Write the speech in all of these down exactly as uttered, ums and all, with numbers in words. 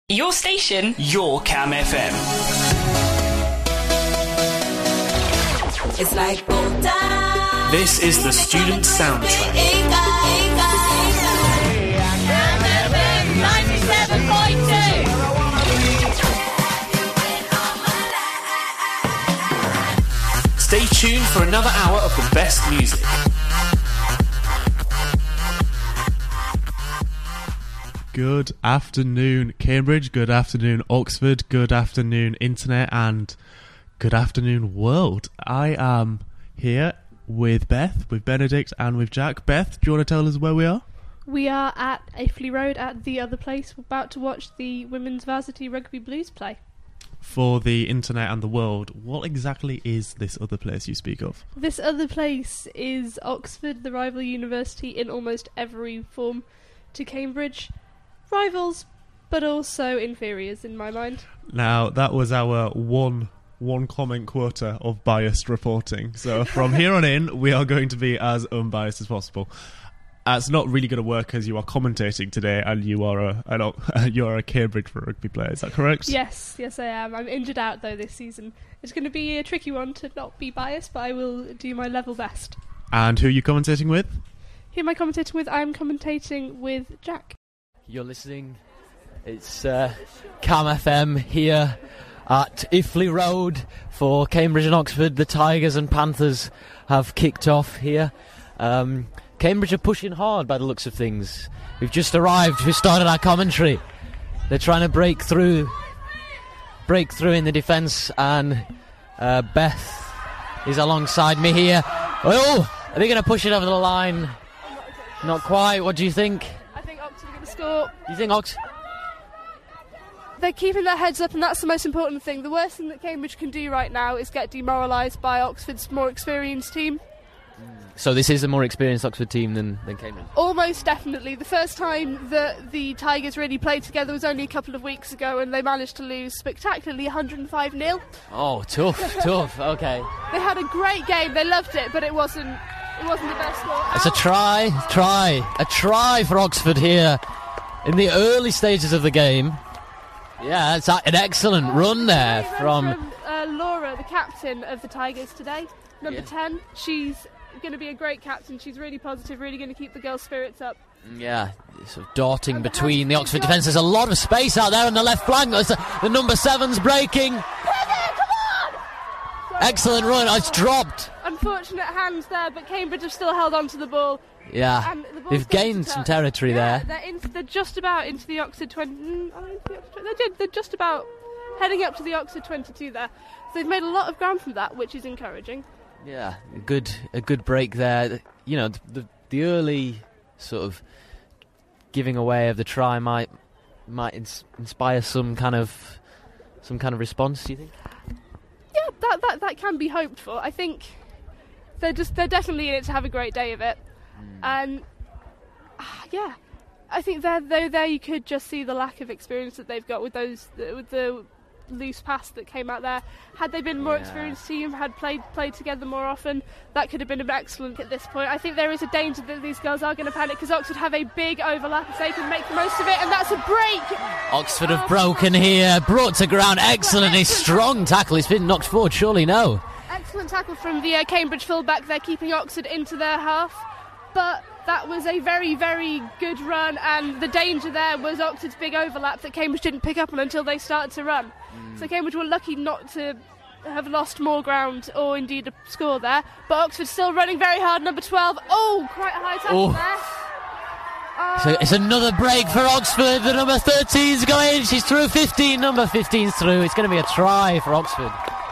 Your station, your Cam F M. It's like full time. This is the student soundtrack. ninety-seven point two. Stay tuned for another hour of the best music. Good afternoon, Cambridge. Good afternoon, Oxford. Good afternoon, Internet. And good afternoon, world. I am here with Beth, with Benedict, and with Jack. Beth, do you want to tell us where we are? We are at Afley Road at The Other Place. We're about to watch the Women's Varsity Rugby Blues play. For the Internet and the world, what exactly is this other place you speak of? This other place is Oxford, the rival university in almost every form to Cambridge. Rivals, but also inferiors in my mind. Now, that was our one one comment quota of biased reporting. So from here on in, we are going to be as unbiased as possible. That's not really going to work as you are commentating today, and you are a an, you are a Cambridge rugby player. Is that correct? Yes, yes I am. I'm injured out though this season. It's going to be a tricky one to not be biased, but I will do my level best. And who are you commentating with? Who am I commentating with? I'm commentating with Jack. You're listening. It's uh, Cam F M here at Afley Road for Cambridge and Oxford. The Tigers and Panthers have kicked off here. Um, Cambridge are pushing hard by the looks of things. We've just arrived. We started our commentary. They're trying to break through, break through in the defence, and uh, Beth is alongside me here. Oh, are they going to push it over the line? Not quite. What do you think? Score. You think Ox? They're keeping their heads up, and that's the most important thing. The worst thing that Cambridge can do right now is get demoralised by Oxford's more experienced team. So this is a more experienced Oxford team than, than Cambridge? Almost definitely. The first time that the Tigers really played together was only a couple of weeks ago, and they managed to lose spectacularly one hundred and five nil. Oh, tough, tough, okay. They had a great game, they loved it, but it wasn't, it wasn't the best score. It's a try, try, a try for Oxford here in the early stages of the game. Yeah, it's an excellent run there from... from uh, Laura, the captain of the Tigers today, number yeah. ten. She's going to be a great captain. She's really positive, really going to keep the girls' spirits up. Yeah, sort of darting between the Oxford defence. There's a lot of space out there on the left flank. There's the, the number seven's breaking. Excellent run. Oh, it's dropped. Unfortunate hands there, but Cambridge have still held on to the ball. Yeah, the they've gained some territory yeah, there. They're, in, they're just about into the Oxford twenty. Mm, oh, into the Oxford, they did. They're just about heading up to the Oxford twenty-two there. So they've made a lot of ground from that, which is encouraging. Yeah, a good a good break there. You know, the the early sort of giving away of the try might might ins- inspire some kind of some kind of response. Do you think? Yeah, that that that can be hoped for. I think they're just they're definitely in it to have a great day of it. And uh, yeah, I think there, there, there you could just see the lack of experience that they've got with those, with the loose pass that came out there. Had they been a more yeah. experienced team, had played played together more often, that could have been an excellent at this point. I think there is a danger that these girls are going to panic because Oxford have a big overlap if they can make the most of it, and that's a break. Oxford have broken here, brought to ground, excellently strong tackle. It's been knocked forward, surely no. Excellent tackle from the uh, Cambridge fullback there, keeping Oxford into their half. But that was a very, very good run, and the danger there was Oxford's big overlap that Cambridge didn't pick up on until they started to run. Mm. So Cambridge were lucky not to have lost more ground or indeed a score there. But Oxford still running very hard, number twelve. Oh, quite a high tackle oh. there. Uh, so it's another break for Oxford. The number thirteen's going. She's through. fifteen. Number fifteen's through. It's going to be a try for Oxford.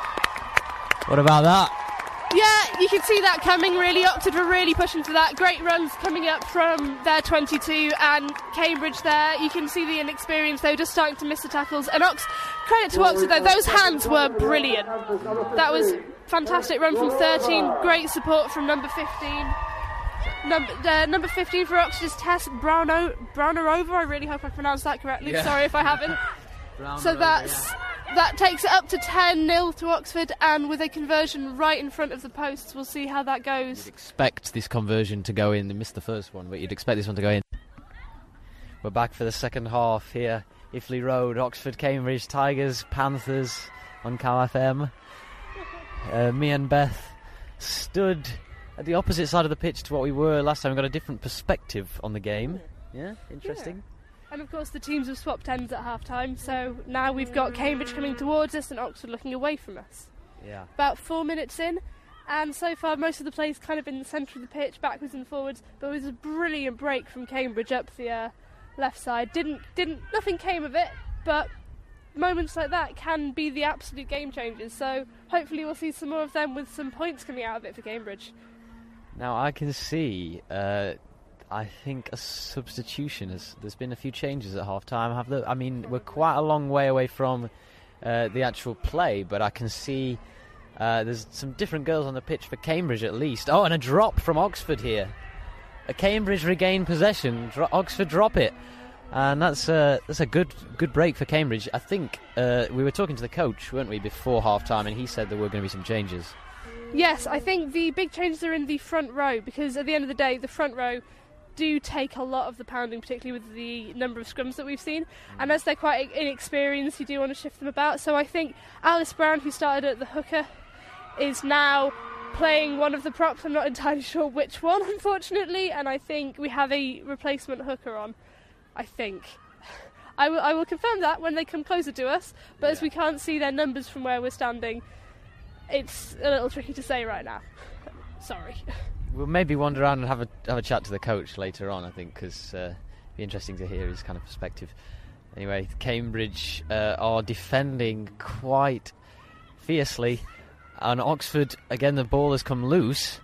What about that? Yeah, you can see that coming, really. Oxford were really pushing for that. Great runs coming up from their twenty-two, and Cambridge there. You can see the inexperience. They were just starting to miss the tackles. And Ox, credit to Oxford, though. Those hands were brilliant. That was fantastic run from thirteen. Great support from number fifteen. Number, uh, number fifteen for Oxford is Tess Browno, Brownarova. I really hope I pronounced that correctly. Yeah. Sorry if I haven't. So that's... That takes it up to ten nil to Oxford, and with a conversion right in front of the posts, we'll see how that goes. You'd expect this conversion to go in. They missed the first one, but you'd expect this one to go in. We're back for the second half here Iffley Road, Oxford, Cambridge, Tigers, Panthers on Cal F M. Uh, me and Beth stood at the opposite side of the pitch to what we were last time. We got a different perspective on the game. Yeah, interesting. Yeah. And of course the teams have swapped ends at half time, so now we've got Cambridge coming towards us and Oxford looking away from us. Yeah. About four minutes in, and so far most of the play's kind of in the centre of the pitch, backwards and forwards, but it was a brilliant break from Cambridge up the uh, left side. Didn't, didn't, nothing came of it, but moments like that can be the absolute game changers, so hopefully we'll see some more of them with some points coming out of it for Cambridge. Now I can see, uh, I think a substitution. Has, there's been a few changes at half time. Have the, I mean, we're quite a long way away from uh, the actual play, but I can see uh, there's some different girls on the pitch for Cambridge at least. Oh, and a drop from Oxford here. A Cambridge regain possession, Dro- Oxford drop it. And that's uh, that's a good good break for Cambridge. I think uh, we were talking to the coach, weren't we, before half-time, and he said there were going to be some changes. Yes, I think the big changes are in the front row, because at the end of the day, the front row do take a lot of the pounding, particularly with the number of scrums that we've seen. Mm. And as they're quite inexperienced, you do want to shift them about. So I think Alice Brown, who started at the hooker, is now playing one of the props. I'm not entirely sure which one, unfortunately, and I think we have a replacement hooker on. I think. I will, I will confirm that when they come closer to us, but yeah. As we can't see their numbers from where we're standing, it's a little tricky to say right now. Sorry. We'll maybe wander around and have a have a chat to the coach later on, I think, because uh, it'd be interesting to hear his kind of perspective. Anyway, Cambridge uh, are defending quite fiercely, and Oxford, again, the ball has come loose.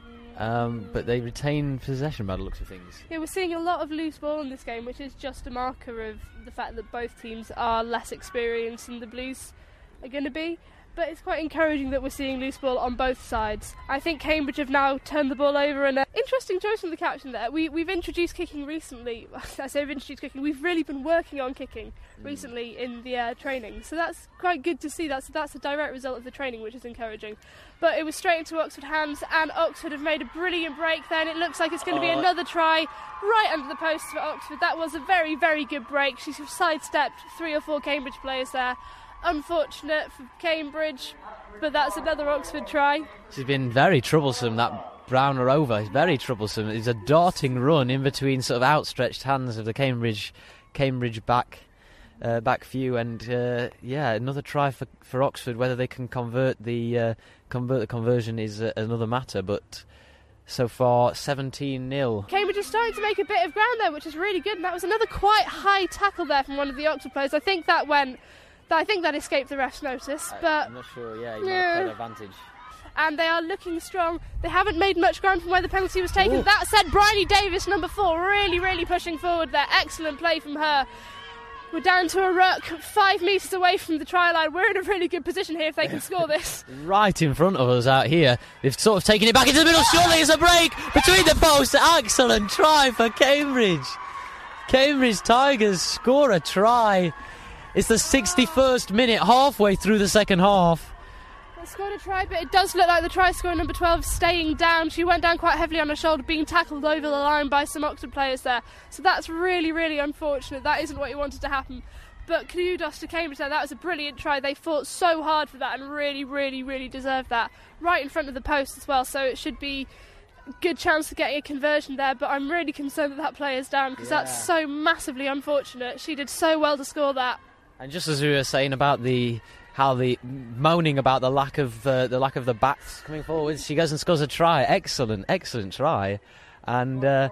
Um, but they retain possession by the looks of things. Yeah, we're seeing a lot of loose ball in this game, which is just a marker of the fact that both teams are less experienced than the Blues are going to be. But it's quite encouraging that we're seeing loose ball on both sides. I think Cambridge have now turned the ball over, and an interesting choice from the captain there. We, we've introduced kicking recently. I say we've introduced kicking. We've really been working on kicking mm. recently in the uh, training. So that's quite good to see. That's, that's a direct result of the training, which is encouraging. But it was straight into Oxford hands, and Oxford have made a brilliant break there, and it looks like it's going to be another try right under the post for Oxford. That was a very, very good break. She's sidestepped three or four Cambridge players there. Unfortunate for Cambridge, but that's another Oxford try. She's been very troublesome, that Browner over. He's very troublesome. It's a darting run in between sort of outstretched hands of the Cambridge Cambridge back uh, back few, and uh, yeah, another try for, for Oxford. Whether they can convert the uh, convert the conversion is uh, another matter, but so far seventeen nil. Cambridge is starting to make a bit of ground there, which is really good, and that was another quite high tackle there from one of the Oxford players. I think that went I think that escaped the ref's notice, but I'm not sure. Yeah, you yeah. might have played advantage. And they are looking strong. They haven't made much ground from where the penalty was taken. Ooh. That said, Bryony Davis, number four, really, really pushing forward there. Excellent play from her. We're down to a ruck, five metres away from the try line. We're in a really good position here if they can score this. Right in front of us out here. They've sort of taken it back into the middle. Surely it's a break between the posts. Excellent try for Cambridge. Cambridge Tigers score a try. It's the sixty-first minute, halfway through the second half. They scored a try, but it does look like the try scorer, number twelve, staying down. She went down quite heavily on her shoulder, being tackled over the line by some Oxford players there. So that's really, really unfortunate. That isn't what you wanted to happen. But kudos to Cambridge there. That was a brilliant try. They fought so hard for that and really, really, really deserved that. Right in front of the post as well, so it should be a good chance of getting a conversion there. But I'm really concerned that that player's down, because yeah. that's so massively unfortunate. She did so well to score that. And just as we were saying about the how the moaning about the lack of uh, the lack of the backs coming forward, she goes and scores a try. Excellent, excellent try. And uh,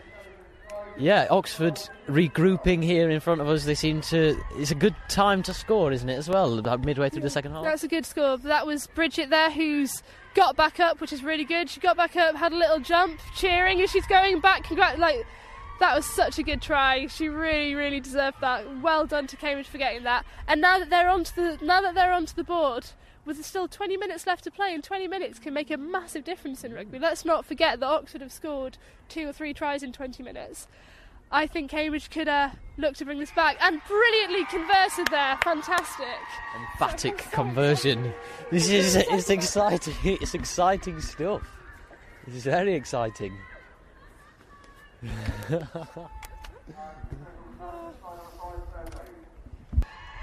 yeah, Oxford regrouping here in front of us. They seem to. It's a good time to score, isn't it? As well, about midway through the second half. That's a good score. That was Bridget there, who's got back up, which is really good. She got back up, had a little jump, cheering as she's going back. Congrat- like. That was such a good try. She really, really deserved that. Well done to Cambridge for getting that. And now that they're onto the now that they're onto the board, with still twenty minutes left to play, and twenty minutes can make a massive difference in rugby. Let's not forget that Oxford have scored two or three tries in twenty minutes. I think Cambridge could uh, look to bring this back, and brilliantly converted there. Fantastic. Emphatic conversion. This is it's exciting. It's exciting stuff. This is very exciting.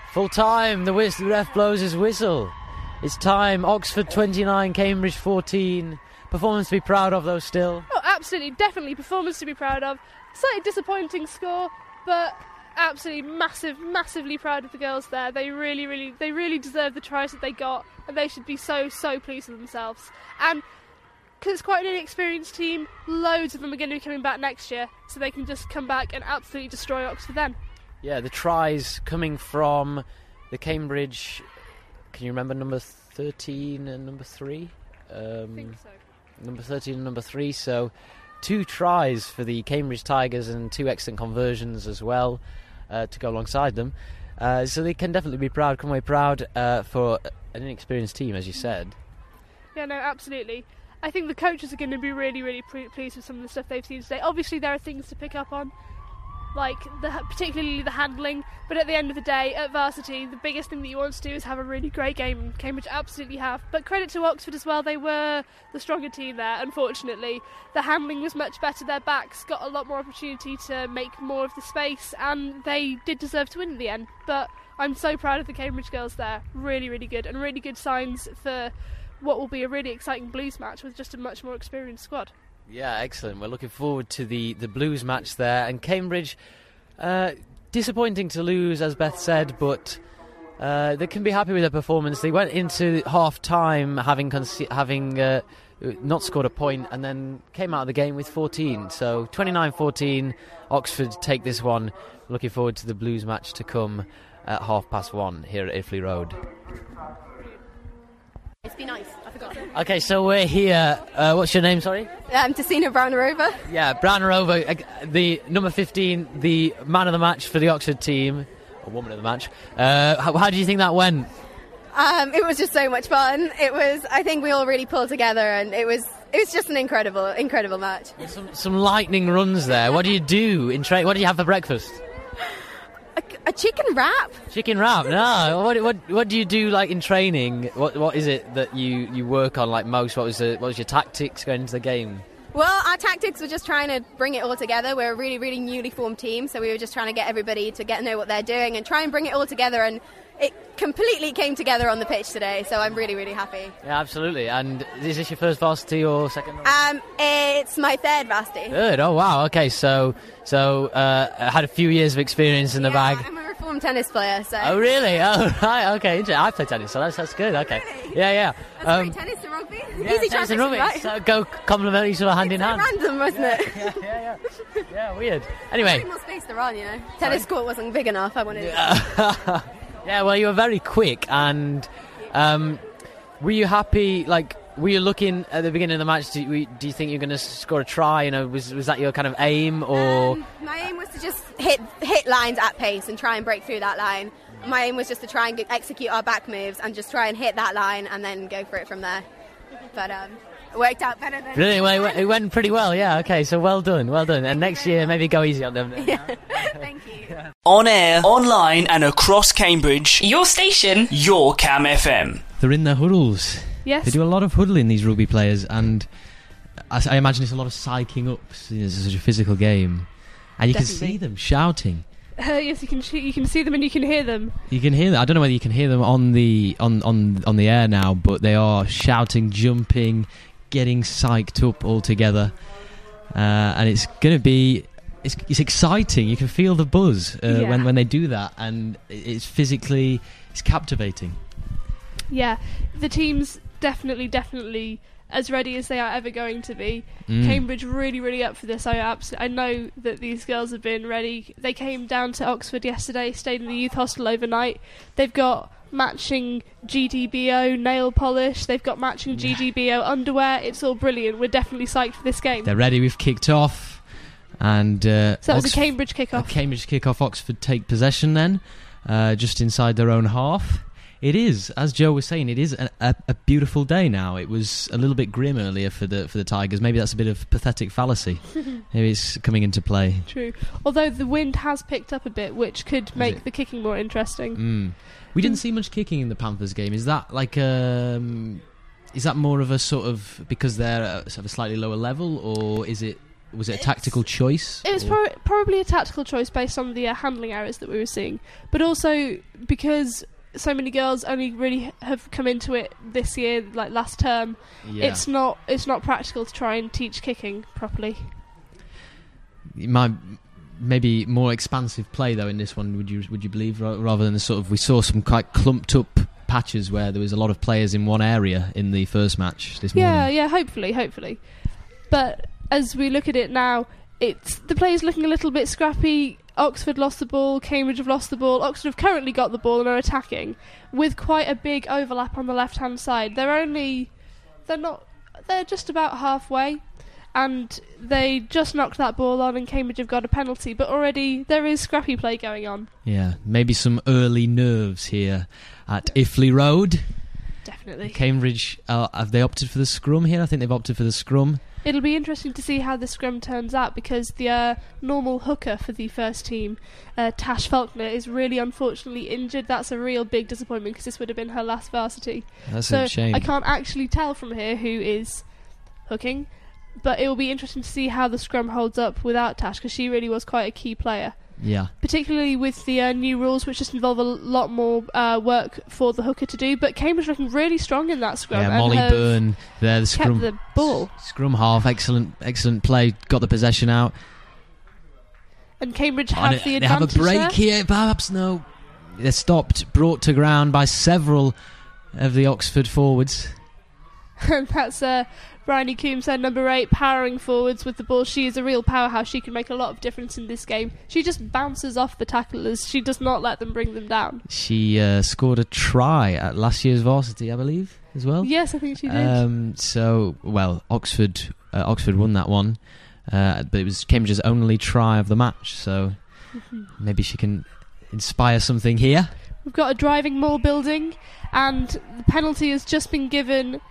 Full time, the, whist- the ref blows his whistle. It's time. Oxford twenty-nine, Cambridge fourteen. Performance to be proud of, though, still. Oh, absolutely, definitely performance to be proud of. Slightly disappointing score, but absolutely massive, massively proud of the girls there. They really, really, they really deserve the tries that they got, and they should be so, so pleased with themselves. And because it's quite an inexperienced team, loads of them are going to be coming back next year, so they can just come back and absolutely destroy Oxford then. Yeah, the tries coming from the Cambridge. Can you remember number thirteen and number three? Um, I think so. Number thirteen and number three, so two tries for the Cambridge Tigers and two excellent conversions as well uh, to go alongside them. Uh, so they can definitely be proud, come away proud uh, for an inexperienced team, as you said. Yeah, no, absolutely. I think the coaches are going to be really, really pre- pleased with some of the stuff they've seen today. Obviously, there are things to pick up on, like the, particularly the handling, but at the end of the day, at varsity, the biggest thing that you want to do is have a really great game, and Cambridge absolutely have. But credit to Oxford as well, they were the stronger team there, unfortunately. The handling was much better, their backs got a lot more opportunity to make more of the space, and they did deserve to win in the end. But I'm so proud of the Cambridge girls there, really, really good, and really good signs for what will be a really exciting Blues match with just a much more experienced squad. Yeah, excellent. We're looking forward to the, the Blues match there. And Cambridge, uh, disappointing to lose, as Beth said, but uh, they can be happy with their performance. They went into half-time having conce- having uh, not scored a point and then came out of the game with fourteen. So twenty-nine fourteen, Oxford take this one. Looking forward to the Blues match to come at half past one here at Iffley Road. It's been nice. I forgot. Okay, so we're here. Uh, what's your name, sorry? Um, Tessina Brown-Rover. Yeah, Brown-Rover, uh, the number fifteen, the man of the match for the Oxford team, or woman of the match. Uh, how, how do you think that went? Um, it was just so much fun. It was. I think we all really pulled together, and it was. It was just an incredible, incredible match. Some, some lightning runs there. What do you do in tra- What do you have for breakfast? A, a chicken wrap. Chicken wrap. No. What, what what do you do like in training? What what is it that you, you work on like most? What was the, what was your tactics going into the game? Well, our tactics were just trying to bring it all together. We're a really, really newly formed team, so we were just trying to get everybody to get to know what they're doing and try and bring it all together. And it completely came together on the pitch today, so I'm really, really happy. Yeah, absolutely. And is this your first varsity or second? Um, it's my third varsity. Good. Oh wow. Okay, so so uh, I had a few years of experience in the yeah, bag. I'm a reformed tennis player, so. Oh really? Oh right. Okay. I play tennis, so that's that's good. Okay. Really? Yeah, yeah. That's Um, great. Tennis to rugby. yeah, Easy tennis and transition, rugby. right? So go compliment each other hand in So hand. random, wasn't it? Yeah, yeah, yeah. Yeah, weird. Maybe Anyway. more space to run, you know. Tennis court wasn't big enough. I wanted. Yeah, well, you were very quick, and um, were you happy? Like, were you looking at the beginning of the match? Do you, do you think you're going to score a try? You know, was was that your kind of aim, or Um, my aim was to just hit hit lines at pace and try and break through that line. My aim was just to try and get, execute our back moves and just try and hit that line and then go for it from there. But um, it worked out better than. really? Well, it went- it went pretty well. Yeah. Okay. So well done. Well done. And next year, maybe go easy on them. Thank you. On air, online, and across Cambridge. Your station. Your Cam F M. They're in their huddles. Yes. They do a lot of huddling, these rugby players, and I, I imagine it's a lot of psyching up. It's such a physical game, and you can Definitely. see them shouting. Uh, yes, you can sh- you can see them and you can hear them. You can hear them. I don't know whether you can hear them on the on, on, on the air now, but they are shouting, jumping, getting psyched up all together, uh, and it's going to be it's, it's exciting. You can feel the buzz uh, Yeah. when when they do that, and it's physically it's captivating. Yeah, the team's definitely, definitely as ready as they are ever going to be. Mm. Cambridge really, really up for this. I abs- I know that these girls have been ready. They came down to Oxford yesterday, stayed in the youth hostel overnight. They've got matching G D B O nail polish. They've got matching G D B O underwear. It's all brilliant. We're definitely psyched for this game. They're ready. We've kicked off, and uh, So that was a Oxf- Cambridge a kick-off. Cambridge kick-off. Oxford take possession then, uh, just inside their own half. It is, as Joe was saying, it is a, a, a beautiful day now. It was a little bit grim earlier for the for the Tigers. Maybe that's a bit of pathetic fallacy. Maybe it's coming into play. True. Although the wind has picked up a bit, which could make it? the kicking more interesting. Mm. We didn't see much kicking in the Panthers game. Is that like um, is that more of a sort of because they're at sort of a slightly lower level, or is it was it a tactical choice? It was or- pro- probably a tactical choice based on the uh, handling errors that we were seeing, but also because so many girls only really have come into it this year, like last term. Yeah. It's not it's not practical to try and teach kicking properly. It might maybe more expansive play though in this one. Would you would you believe ra- rather than the sort of we saw some quite clumped up patches where there was a lot of players in one area in the first match this Yeah, morning. yeah, hopefully, hopefully. But as we look at it now, it's the play's looking a little bit scrappy. Oxford lost the ball, Cambridge have lost the ball. Oxford have currently got the ball and are attacking with quite a big overlap on the left-hand side. They're only, they're not, they're just about halfway, and they just knocked that ball on, and Cambridge have got a penalty. But already there is scrappy play going on. Yeah, maybe some early nerves here at Iffley Road. Definitely. Cambridge, uh, have they opted for the scrum here? I think they've opted for the scrum. It'll be interesting to see how the scrum turns out, because the uh, normal hooker for the first team, uh, Tash Faulkner, is really unfortunately injured. That's a real big disappointment, because this would have been her last varsity. That's so a shame. I can't actually tell from here who is hooking, but it will be interesting to see how the scrum holds up without Tash, because she really was quite a key player. Yeah. Particularly with the uh, new rules, which just involve a lot more uh, work for the hooker to do. But Cambridge looking really strong in that scrum. Yeah, and Molly have Byrne there, the kept scrum, the ball. scrum half, excellent, excellent play. Got the possession out. And Cambridge Oh, have they, the they advantage have a break there. here, perhaps. No, they're stopped, brought to ground by several of the Oxford forwards. And that's uh, Bryony Coombs, her number eight, powering forwards with the ball. She is a real powerhouse. She can make a lot of difference in this game. She just bounces off the tacklers. She does not let them bring them down. She uh, scored a try at last year's varsity, I believe, as well. Yes, I think she did. Um, so, well, Oxford, uh, Oxford won that one, uh, but it was Cambridge's only try of the match. So maybe she can inspire something here. We've got a driving mall building, and the penalty has just been given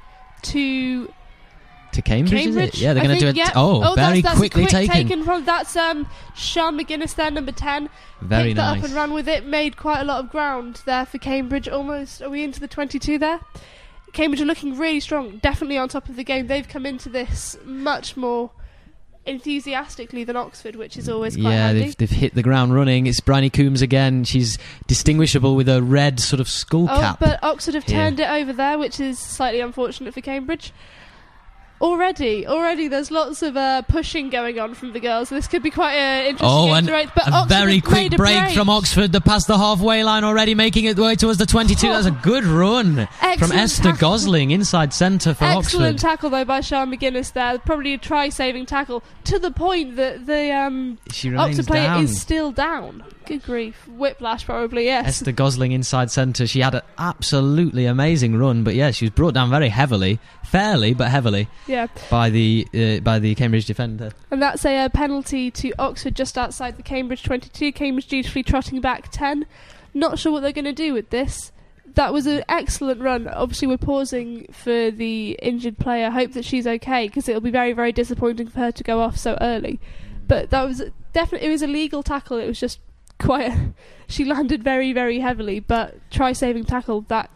to To Cambridge, Cambridge. is it? Yeah, they're I going to do think, it. yeah. Oh, very that's, that's quickly a quick taken. taken from that's um, Sean McGuinness there, number ten. Very Picked that nice. up and ran with it. Made quite a lot of ground there for Cambridge. Almost, are we into the twenty-two there? Cambridge are looking really strong, definitely on top of the game. They've come into this much more enthusiastically than Oxford, which is always quite Yeah, handy. they've, they've hit the ground running. It's Bryony Coombs again. She's distinguishable with a red sort of skull Oh, cap. but Oxford have here. turned it over there, which is slightly unfortunate for Cambridge. Already, already, there's lots of uh, pushing going on from the girls. This could be quite an interesting Oh, game and to rate, but a Oxford very have quick made a break, from Oxford. They're past the halfway line already, making it way towards the twenty-two. Oh. That's a good run from Excellent Esther tackle. Gosling, inside centre for Excellent Oxford. tackle though by Sean McGuinness there. Probably a try-saving tackle to the point that the um, She remains Oxford player down. is still down. Good grief, whiplash probably. Yes. Esther Gosling inside centre. She had an absolutely amazing run, but yeah, she was brought down very heavily, fairly but heavily, Yeah, by the uh, by the Cambridge defender. and that's a uh, penalty to Oxford just outside the Cambridge twenty-two. Cambridge dutifully trotting back ten. Not sure what they're going to do with this. That was an excellent run. Obviously, we're pausing for the injured player. Hope that she's okay, because it'll be very, very disappointing for her to go off so early. But that was definitely, it was a legal tackle. It was just quite a, she landed very, very heavily, but try-saving tackle, that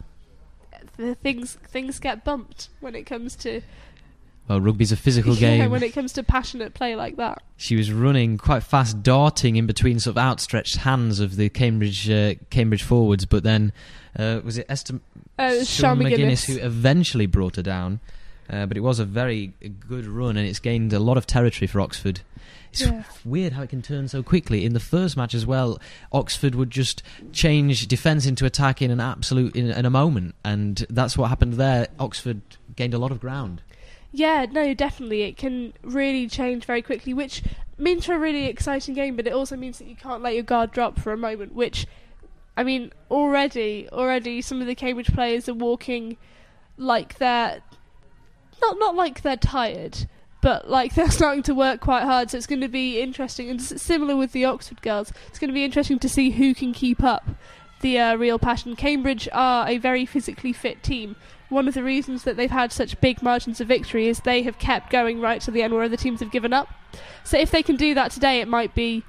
the things things get bumped when it comes to Well, rugby's a physical yeah, game. when it comes to passionate play like that. She was running quite fast, darting in between sort of outstretched hands of the Cambridge uh, Cambridge forwards, but then uh, was it Esther Uh, it was Sean McGuinness. who eventually brought her down? Uh, but it was a very good run, and it's gained a lot of territory for Oxford. It's Yeah. weird how it can turn so quickly. In the first match as well, Oxford would just change defence into attack in an absolute in, in a moment, and that's what happened there. Oxford gained a lot of ground. Yeah, no, definitely. It can really change very quickly, which means for a really exciting game, but it also means that you can't let your guard drop for a moment, which, I mean, already, already some of the Cambridge players are walking like they're, not, not like they're tired, but like they're starting to work quite hard, so it's going to be interesting, and s- similar with the Oxford girls, it's going to be interesting to see who can keep up the uh, real passion. Cambridge are a very physically fit team. One of the reasons that they've had such big margins of victory is they have kept going right to the end where other teams have given up. So if they can do that today, it might be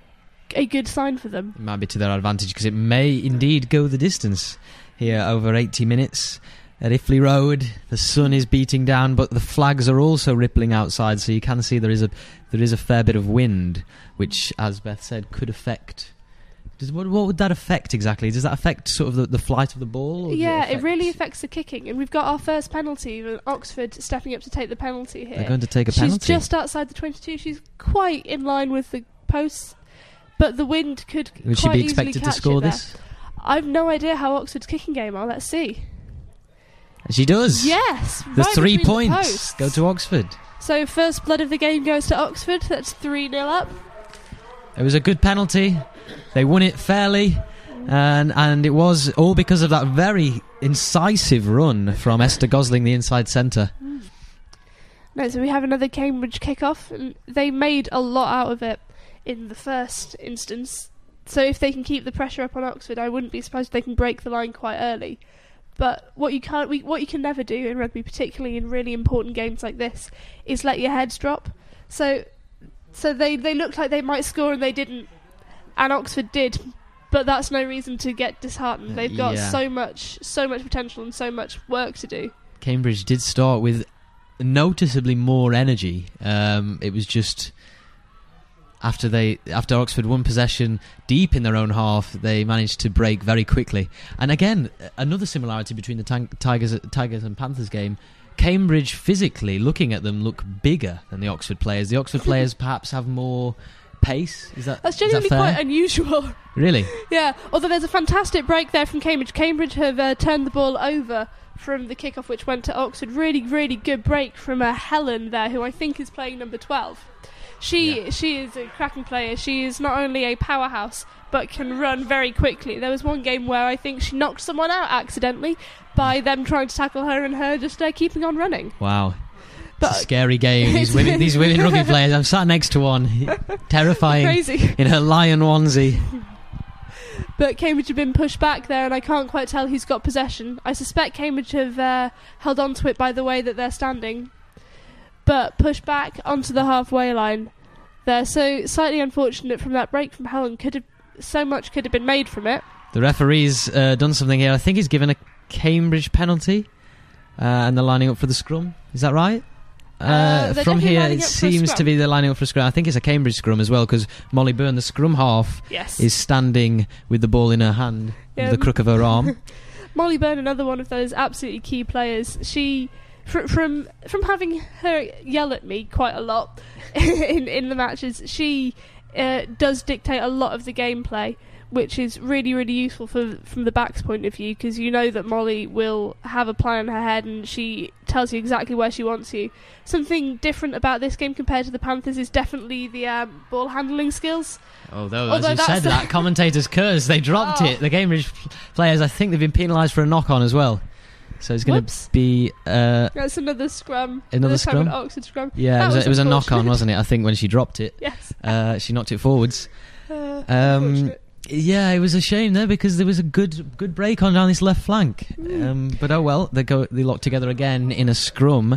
a good sign for them. It might be to their advantage, because it may indeed go the distance here over eighty minutes. at Iffley Road. The sun is beating down, but the flags are also rippling outside, so you can see there is a there is a fair bit of wind, which, as Beth said, could affect. Does, what, what would that affect exactly? Does that affect sort of the, the flight of the ball? Or Yeah, does it really affects the kicking, and we've got our first penalty. with Oxford stepping up to take the penalty here. They're going to take a She's penalty. just outside the twenty-two. She's quite in line with the posts, but the wind could Would she quite be easily expected to catch score it there. this? I've no idea how Oxford's kicking game are. Let's see. She does. Yes, The right three between the points posts. go to Oxford. So first blood of the game goes to Oxford. That's three nil up. It was a good penalty. They won it fairly, and and it was all because of that very incisive run from Esther Gosling, the inside centre. No, so we have another Cambridge kick-off, and they made a lot out of it in the first instance. So if they can keep the pressure up on Oxford, I wouldn't be surprised if they can break the line quite early. But what you can't, we, what you can never do in rugby, particularly in really important games like this, is let your heads drop. So, so they they looked like they might score and they didn't, and Oxford did. But that's no reason to get disheartened. They've got Yeah. so much, so much potential and so much work to do. Cambridge did start with noticeably more energy. Um, it was just after they after Oxford won possession deep in their own half, they managed to break very quickly. And again, another similarity between the tang- Tigers Tigers and Panthers game. Cambridge physically, looking at them, look bigger than the Oxford players. The Oxford players perhaps have more pace. Is that That's is that genuinely fair? quite unusual. Really? Yeah, although there's a fantastic break there from Cambridge. Cambridge have uh, turned the ball over from the kickoff, which went to Oxford. Really, really good break from uh, Helen there, who I think is playing number twelve. She Yeah. she is a cracking player. She is not only a powerhouse, but can run very quickly. There was one game where I think she knocked someone out accidentally by them trying to tackle her and her just uh, keeping on running. Wow. But It's a scary game. These women, these women rugby players. I'm sat next to one, terrifying, crazy. in her lion onesie. But Cambridge have been pushed back there, and I can't quite tell who's got possession. I suspect Cambridge have uh, held on to it by the way that they're standing. But pushed back onto the halfway line there. So slightly unfortunate from that break from Helen. Could have so much could have been made from it. The referee's uh, done something here. I think he's given a Cambridge penalty, uh, and they're lining up for the scrum. Is that right? Uh, Uh, they're from definitely here, lining it up for a seems scrum. to be they're lining up for a scrum. I think it's a Cambridge scrum as well, because Molly Byrne, the scrum half, Yes. is standing with the ball in her hand, Yeah. with the crook of her arm. Molly Byrne, another one of those absolutely key players. She, fr- from from having her yell at me quite a lot in in the matches, she uh, does dictate a lot of the gameplay, which is really really useful for from the back's point of view, because you know that Molly will have a plan in her head and she tells you exactly where she wants you. Something different about this game compared to the Panthers is definitely the um, ball handling skills. Although, Although as you that's said the- that, commentators curse. They dropped Oh. it. The Cambridge players, I think they've been penalised for a knock-on as well. So it's going Whoops. to be... Uh, That's another scrum. Another this time scrum? an Oxford scrum. yeah, That it was, a, it was a knock-on, unfortunate. wasn't it? I think when she dropped it. Yes. Uh, she knocked it forwards. Uh, Um, unfortunate. yeah, it was a shame there because there was a good good break on down this left flank. Mm. Um, but oh well, they go they lock together again in a scrum.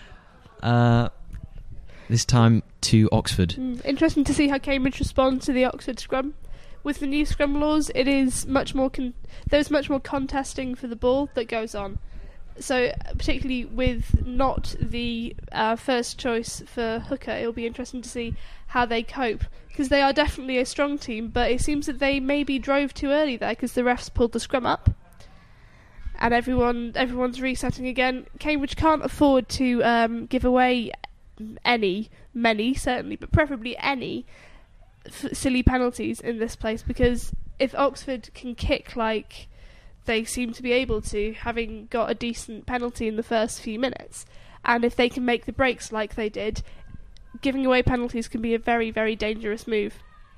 Uh, this time to Oxford. Mm, interesting to see how Cambridge respond to the Oxford scrum. With the new scrum laws, it is much more con- there's much more contesting for the ball that goes on. So, uh, particularly with not the uh, first choice for hooker, it'll be interesting to see how they cope, because they are definitely a strong team. But it seems that they maybe drove too early there because the refs pulled the scrum up, and everyone everyone's resetting again. Cambridge can't afford to um, give away any, many certainly, but preferably any f- silly penalties in this place, because if Oxford can kick like they seem to be able to, having got a decent penalty in the first few minutes, and if they can make the breaks like they did, giving away penalties can be a very, very dangerous move.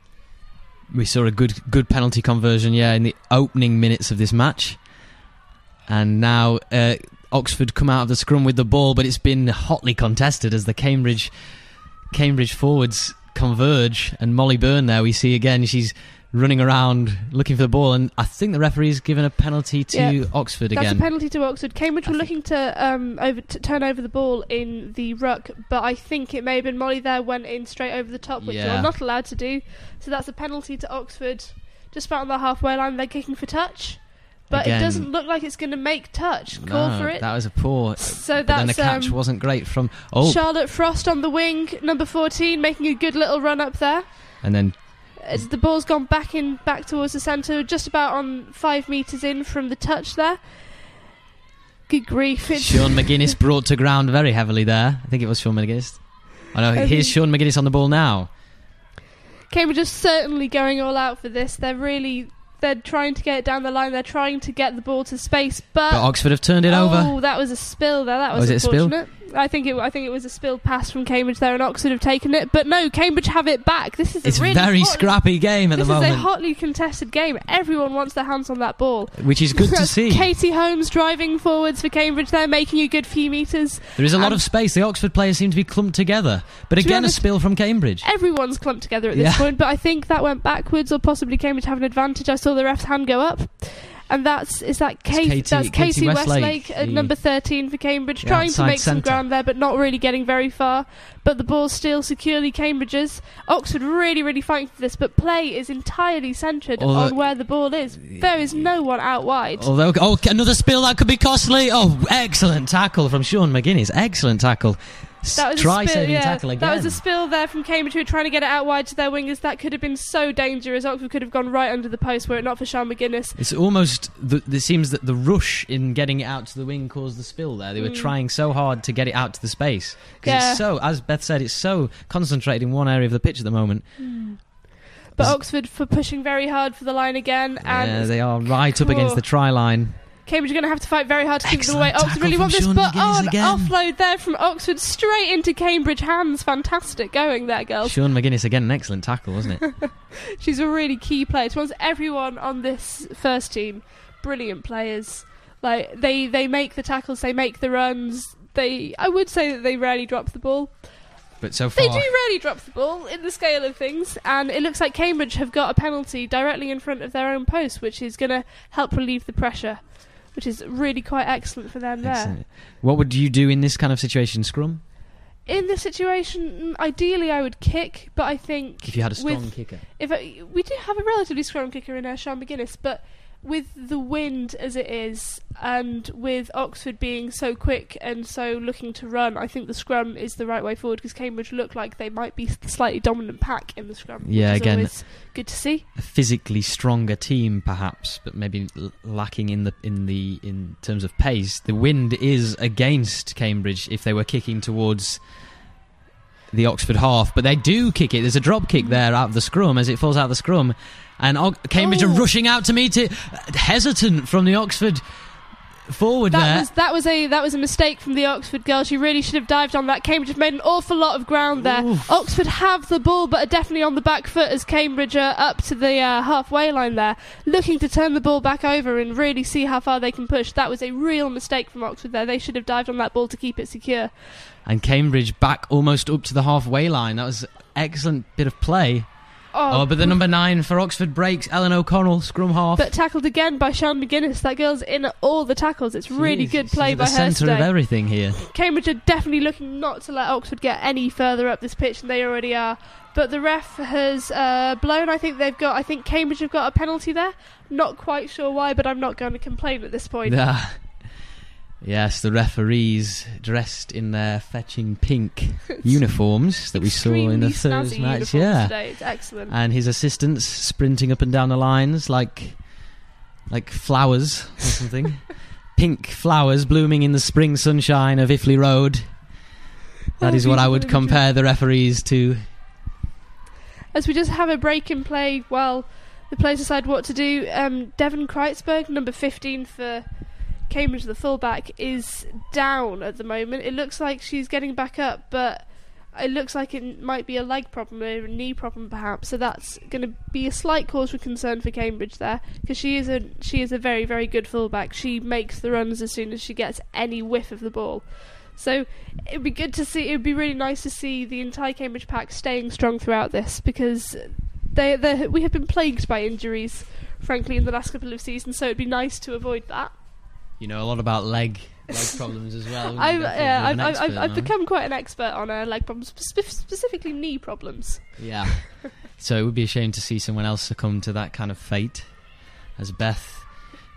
We saw a good good penalty conversion, yeah, in the opening minutes of this match. And now uh, Oxford come out of the scrum with the ball, but it's been hotly contested as the Cambridge Cambridge forwards converge. And Molly Byrne there, we see again, she's running around looking for the ball, and I think the referee's given a penalty to Yeah, Oxford That's again. a penalty to Oxford. Cambridge I were think- looking to um over to turn over the ball in the ruck, but I think it may have been Molly there went in straight over the top, which Yeah. you're not allowed to do. So that's a penalty to Oxford. Just about on the halfway line, they're kicking for touch, but Again, it doesn't look like it's going to make touch. Call no, for it. That was a poor. So but then the that's catch um, wasn't great from. Oh, Charlotte Frost on the wing, number fourteen, making a good little run up there. and then As the ball's gone back in, back towards the centre, just about on five metres in from the touch there. Good grief! It's Sean McGuinness brought to ground very heavily there. I think it was Sean McGuinness. Oh no, Um, here's Sean McGuinness on the ball now. Cambridge are certainly going all out for this. They're really, they're trying to get it down the line. They're trying to get the ball to space, but, But Oxford have turned it oh, over. that was a spill there. That was, Was it a spill? unfortunate. I think it. I think it was a spilled pass from Cambridge there, and Oxford have taken it. But no, Cambridge have it back. This is a It's a really very hotly, scrappy game at This the is moment, a hotly contested game. Everyone wants their hands on that ball. which is good to see. Katie Holmes driving forwards for Cambridge there, making a good few metres. There is a lot Um, of space. The Oxford players seem to be clumped together. But To be again, honest, a spill from Cambridge. Everyone's clumped together at this Yeah. point, but I think that went backwards, or possibly Cambridge have an advantage. I saw the ref's hand go up, and that's is that It's Kate, Katie- that's Katie Casey Westlake, Westlake at the- number thirteen for Cambridge, the trying to outside make some centre. ground there, but not really getting very far. But the ball's still securely Cambridge's. Oxford really, really fighting for this, but play is entirely centred Although- on where the ball is. There is no one out wide. Although, oh, another spill that could be costly. Oh, excellent tackle from Sean McGuinness. Excellent tackle. S- That was Try a spill, saving yeah. tackle again. That was a spill there from Cambridge, who were trying to get it out wide to their wingers. That could have been so dangerous. Oxford could have gone right under the post were it not for Sean McGuinness. It's almost. The, it seems that the rush in getting it out to the wing caused the spill there. They were Mm. trying so hard to get it out to the space because Yeah. it's so, as Beth said, it's so concentrated in one area of the pitch at the moment. But There's- Oxford for pushing very hard for the line again, Yeah, and they are right up against Oh. the try line. Cambridge are going to have to fight very hard to keep them Excellent away. Oxford tackle really from want this, Sean but McGuinness oh, an again. offload there from Oxford straight into Cambridge hands. Fantastic going there, girls. Sean McGuinness again, an excellent tackle, wasn't it? She's a really key player. Towards everyone on this first team, brilliant players. Like they, they make the tackles, they make the runs. They, I would say that they rarely drop the ball. But so far, They do rarely drop the ball in the scale of things, and it looks like Cambridge have got a penalty directly in front of their own post, which is going to help relieve the pressure, which is really quite excellent for them there. excellent. What would you do in this kind of situation, Scrum? In this situation, ideally I would kick, but I think If you had a strong with, kicker, if I, we do have a relatively strong kicker in uh, Sean McGuinness, but with the wind as it is, and with Oxford being so quick and so looking to run, I think the scrum is the right way forward, because Cambridge look like they might be the slightly dominant pack in the scrum. Yeah, which is again- always good to see. a physically stronger team, perhaps, but maybe l- lacking in the in the in terms of pace. The wind is against Cambridge if they were kicking towards the Oxford half, but they do kick it. There's a drop kick there out of the scrum as it falls out of the scrum, and o- Cambridge Oh. are rushing out to meet it, hesitant from the Oxford forward That there. was that was a that was a mistake from the Oxford girl. She really should have dived on that. Cambridge have made an awful lot of ground there. Oof. Oxford have the ball, but are definitely on the back foot as Cambridge are up to the uh, halfway line there, looking to turn the ball back over and really see how far they can push. That was a real mistake from Oxford there. They should have dived on that ball to keep it secure. And Cambridge back almost up to the halfway line. That was excellent bit of play. Oh, Oh, but the number nine for Oxford breaks. Ellen O'Connell, scrum half. but tackled again by Sean McGuinness. That girl's in at all the tackles. It's really Jeez, good she's play at by the her centre of today. everything here. Cambridge are definitely looking not to let Oxford get any further up this pitch than they already are. But the ref has uh, blown. I think they've got. I think Cambridge have got a penalty there. Not quite sure why, but I'm not going to complain at this point. Yeah. Yes, the referees dressed in their fetching pink uniforms that we saw in the Extremely first snazzy match. uniforms Yeah, today. It's excellent. and his assistants sprinting up and down the lines like like flowers or something. Pink flowers blooming in the spring sunshine of Iffley Road. That Oh, is what I beautiful would imagery. compare the referees to. As we just have a break in play while the players decide what to do, um, Devon Kreitzberg, number fifteen for Cambridge, the fullback, is down at the moment. It looks like she's getting back up, but it looks like it might be a leg problem, or a knee problem perhaps. So that's going to be a slight cause for concern for Cambridge there, because she is a she is a very very good fullback. She makes the runs as soon as she gets any whiff of the ball. So it'd be good to see. It'd be really nice to see the entire Cambridge pack staying strong throughout this, because they they we have been plagued by injuries, frankly, in the last couple of seasons. So it'd be nice to avoid that. You know a lot about leg leg problems as well. wouldn't I've you, Beth? You're yeah, a I've bit of an I've, I've, expert I've on it. become quite an expert on uh, leg problems, spe- specifically knee problems. Yeah. So it would be a shame to see someone else succumb to that kind of fate, as Beth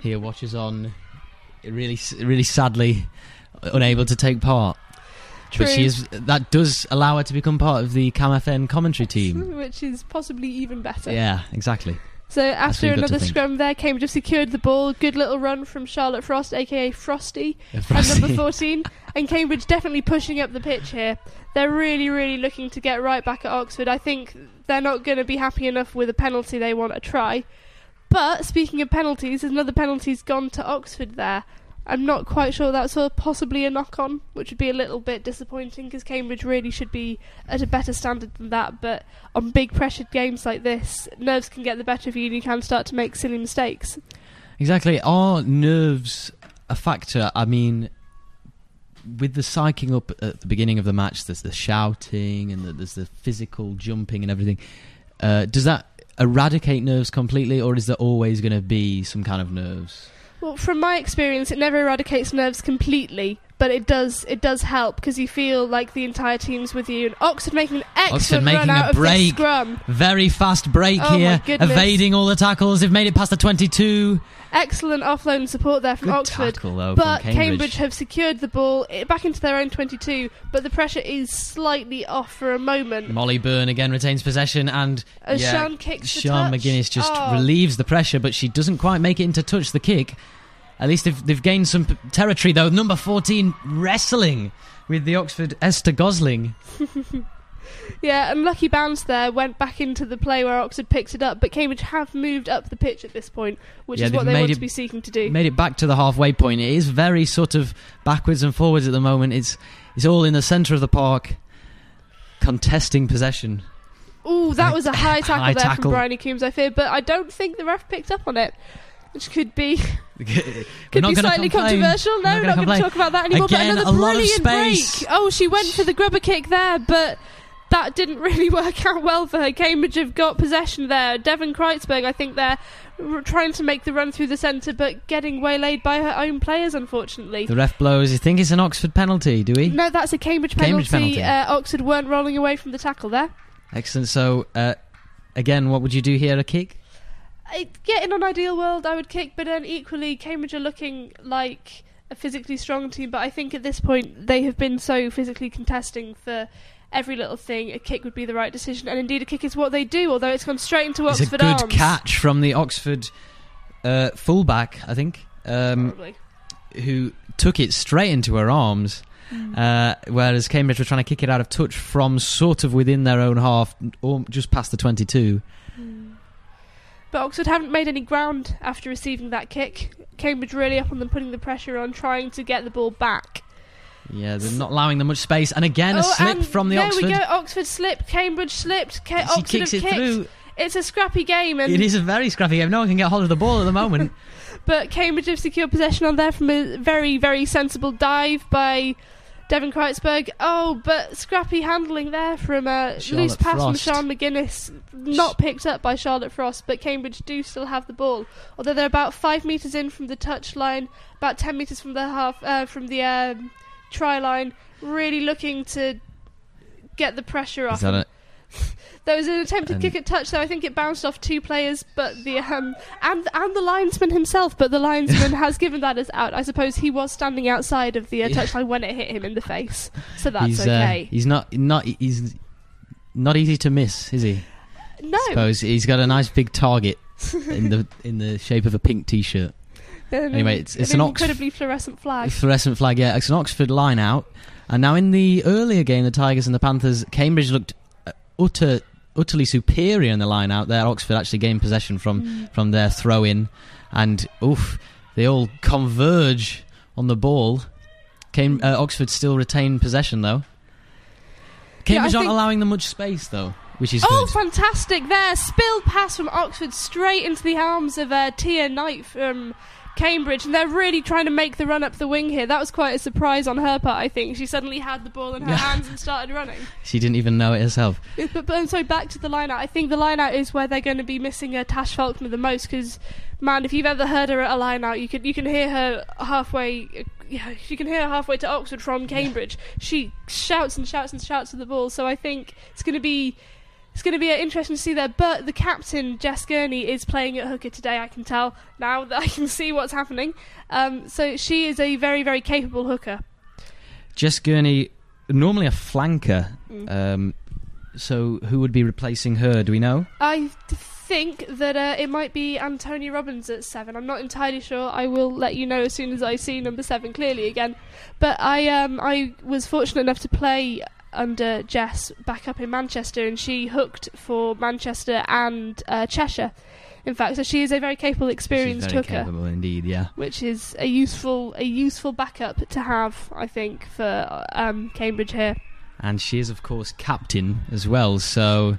here watches on, really, really sadly unable to take part. True. But she is. That does allow her to become part of the Cam F M commentary team. Which is possibly even better. Yeah, exactly. So after what you've got another to think. scrum there, Cambridge have secured the ball. Good little run from Charlotte Frost, aka Frosty, Yeah, at Frosty. number fourteen. And Cambridge definitely pushing up the pitch here. They're really, really looking to get right back at Oxford. I think they're not going to be happy enough with a penalty. They want to try. But speaking of penalties, another penalty's gone to Oxford there. I'm not quite sure that's a, possibly a knock-on, which would be a little bit disappointing because Cambridge really should be at a better standard than that. But on big pressured games like this, nerves can get the better of you and you can start to make silly mistakes. Exactly. Are nerves a factor? I mean, with the psyching up at the beginning of the match, there's the shouting and the, there's the physical jumping and everything. Uh, does that eradicate nerves completely, or is there always going to be some kind of nerves? Well, from my experience, it never eradicates nerves completely, but it does it does help because you feel like the entire team's with you. And Oxford making an excellent Oxford making run a out of break. this scrum. Very fast break Oh, my here, goodness. evading all the tackles. They've made it past the twenty-two. Excellent offload and support there from Good Oxford. tackle, though, but from Cambridge. have secured the ball eh, back into their own twenty-two, but the pressure is slightly off for a moment. Molly Byrne again retains possession, and As yeah, Sean kicks the Sean touch. McGuinness just Oh. relieves the pressure, but she doesn't quite make it into touch the kick. At least they've, they've gained some p- territory, though. Number fourteen wrestling with the Oxford Esther Gosling. Yeah, and lucky bounce there went back into the play where Oxford picked it up, but Cambridge have moved up the pitch at this point, which Yeah, is what they've they want made to it- be seeking to do. Made it back to the halfway point. It is very sort of backwards and forwards at the moment. It's it's all in the centre of the park, contesting possession. Ooh, that was a high tackle High there tackle. from Bryony Coombs, I fear, but I don't think the ref picked up on it, which could be We're could not be gonna slightly complain. controversial. We're No, not not gonna going to complain. talk about that anymore. Again, but a another lot of brilliant space. break. Oh, she went for the grubber kick there, but that didn't really work out well for her. Cambridge have got possession there. Devon Kreitzberg, I think they're r- trying to make the run through the centre, but getting waylaid by her own players, unfortunately. The ref blows. You think it's an Oxford penalty, do we? No, that's a Cambridge penalty. Cambridge penalty. Uh, Oxford weren't rolling away from the tackle there. Excellent. So, uh, again, what would you do here? A kick? I, yeah, in an ideal world, I would kick, but then equally, Cambridge are looking like a physically strong team. But I think at this point, they have been so physically contesting for every little thing. A kick would be the right decision, and indeed, a kick is what they do. Although it's gone straight into It's a Oxford good arms. catch from the Oxford uh, fullback, I think, um, Probably. who took it straight into her arms. Uh, whereas Cambridge were trying to kick it out of touch from sort of within their own half, or just past the twenty-two. But Oxford haven't made any ground after receiving that kick. Cambridge really up on them, putting the pressure on, trying to get the ball back. Yeah, they're not allowing them much space. And again, a Oh, slip and from the there Oxford. we go. Oxford slipped. Cambridge slipped. Ca- She Oxford kicks have it kicked. through. It's a scrappy game, and It is a very scrappy game. No one can get hold of the ball at the moment. but Cambridge have secured possession on there from a very, very sensible dive by Devon Kreitzberg. Oh, but scrappy handling there from a Charlotte loose pass Frost. from Sean McGuinness, not picked up by Charlotte Frost, but Cambridge do still have the ball. Although they're about five metres in from the touch line, about ten metres from the half, uh, from the um, try line, really looking to get the pressure off. Is that a, There was an attempted And- kick at touch, though. I think it bounced off two players, but the um and and the linesman himself. But the linesman has given that as out. I suppose he was standing outside of the uh, Yeah. touchline when it hit him in the face, so that's he's, okay. Uh, he's not not he's not easy to miss, is he? no, I suppose he's got a nice big target in the in the shape of a pink T-shirt. Um, Anyway, it's- it's an an Ox- incredibly fluorescent flag. Fluorescent flag, yeah. It's an Oxford line out. And now in the earlier game, the Tigers and the Panthers, Cambridge looked uh, utter, utterly superior in the line out there. Oxford actually gained possession from, Mm. from their throw-in. And, oof, they all converge on the ball. Cam- uh, Oxford still retain possession, though. Cambridge I aren't think- allowing them much space, though, which is Oh, good. fantastic there! Spilled pass from Oxford straight into the arms of uh, Tia Knight from Cambridge, and they're really trying to make the run up the wing here. That was quite a surprise on her part, I think. She suddenly had the ball in her Yeah. hands and started running. She didn't even know it herself. Yeah, But, but so back to the line out. I think the line out is where they're going to be missing uh, Tash Faulkner the most, because man, if you've ever heard her at a line out, you can you can hear her halfway. Uh, yeah, you can hear her halfway to Oxford from Cambridge. She shouts and shouts and shouts at the ball. So I think it's going to be it's going to be uh, interesting to see there. But the captain, Jess Gurney, is playing at hooker today. I can tell now that I can see what's happening. Um, so she is a very, very capable hooker. Jess Gurney, normally a flanker. Mm. Um, so who would be replacing her? Do we know? I think that uh, it might be Antonia Robbins at seven. I'm not entirely sure. I will let you know as soon as I see number seven clearly again. But I um I was fortunate enough to play under Jess back up in Manchester, and she hooked for Manchester and uh, Cheshire. In fact, so she is a very capable, experienced She's very hooker, capable indeed. Yeah, which is a useful a useful backup to have, I think, for um, Cambridge here. and she is of course captain as well. So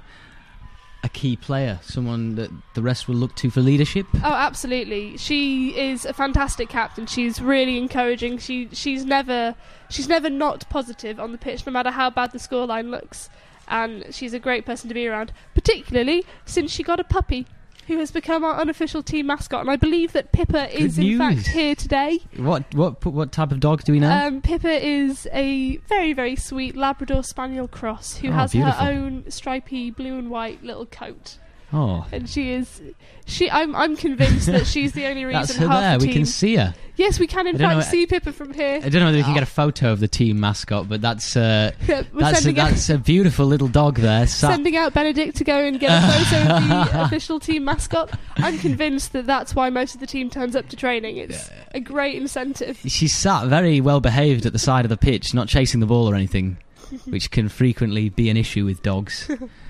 a key player, someone that the rest will look to for leadership. Oh, absolutely. She is a fantastic captain. She's really encouraging. She she's never she's never not positive on the pitch, no matter how bad the scoreline looks. And she's a great person to be around, particularly since she got a puppy who has become our unofficial team mascot. And I believe that Pippa Good is in news. fact here today. What what what type of dog do we know? Um, Pippa is a very, very sweet Labrador Spaniel cross who Oh, has beautiful. her own stripy blue and white little coat. Oh, And she is, she. I'm, I'm convinced that she's the only reason that's her half there. the We team. can see her. Yes, we can in I don't fact know- see Pippa from here. I don't know whether we can get a photo of the team mascot, but that's uh, Yeah, we're that's a, sending, out, that's a beautiful little dog there. Sat sending out Benedict to go and get a photo of the official team mascot. I'm convinced that that's why most of the team turns up to training. It's a great incentive. She's sat very well behaved at the side of the pitch, not chasing the ball or anything, which can frequently be an issue with dogs.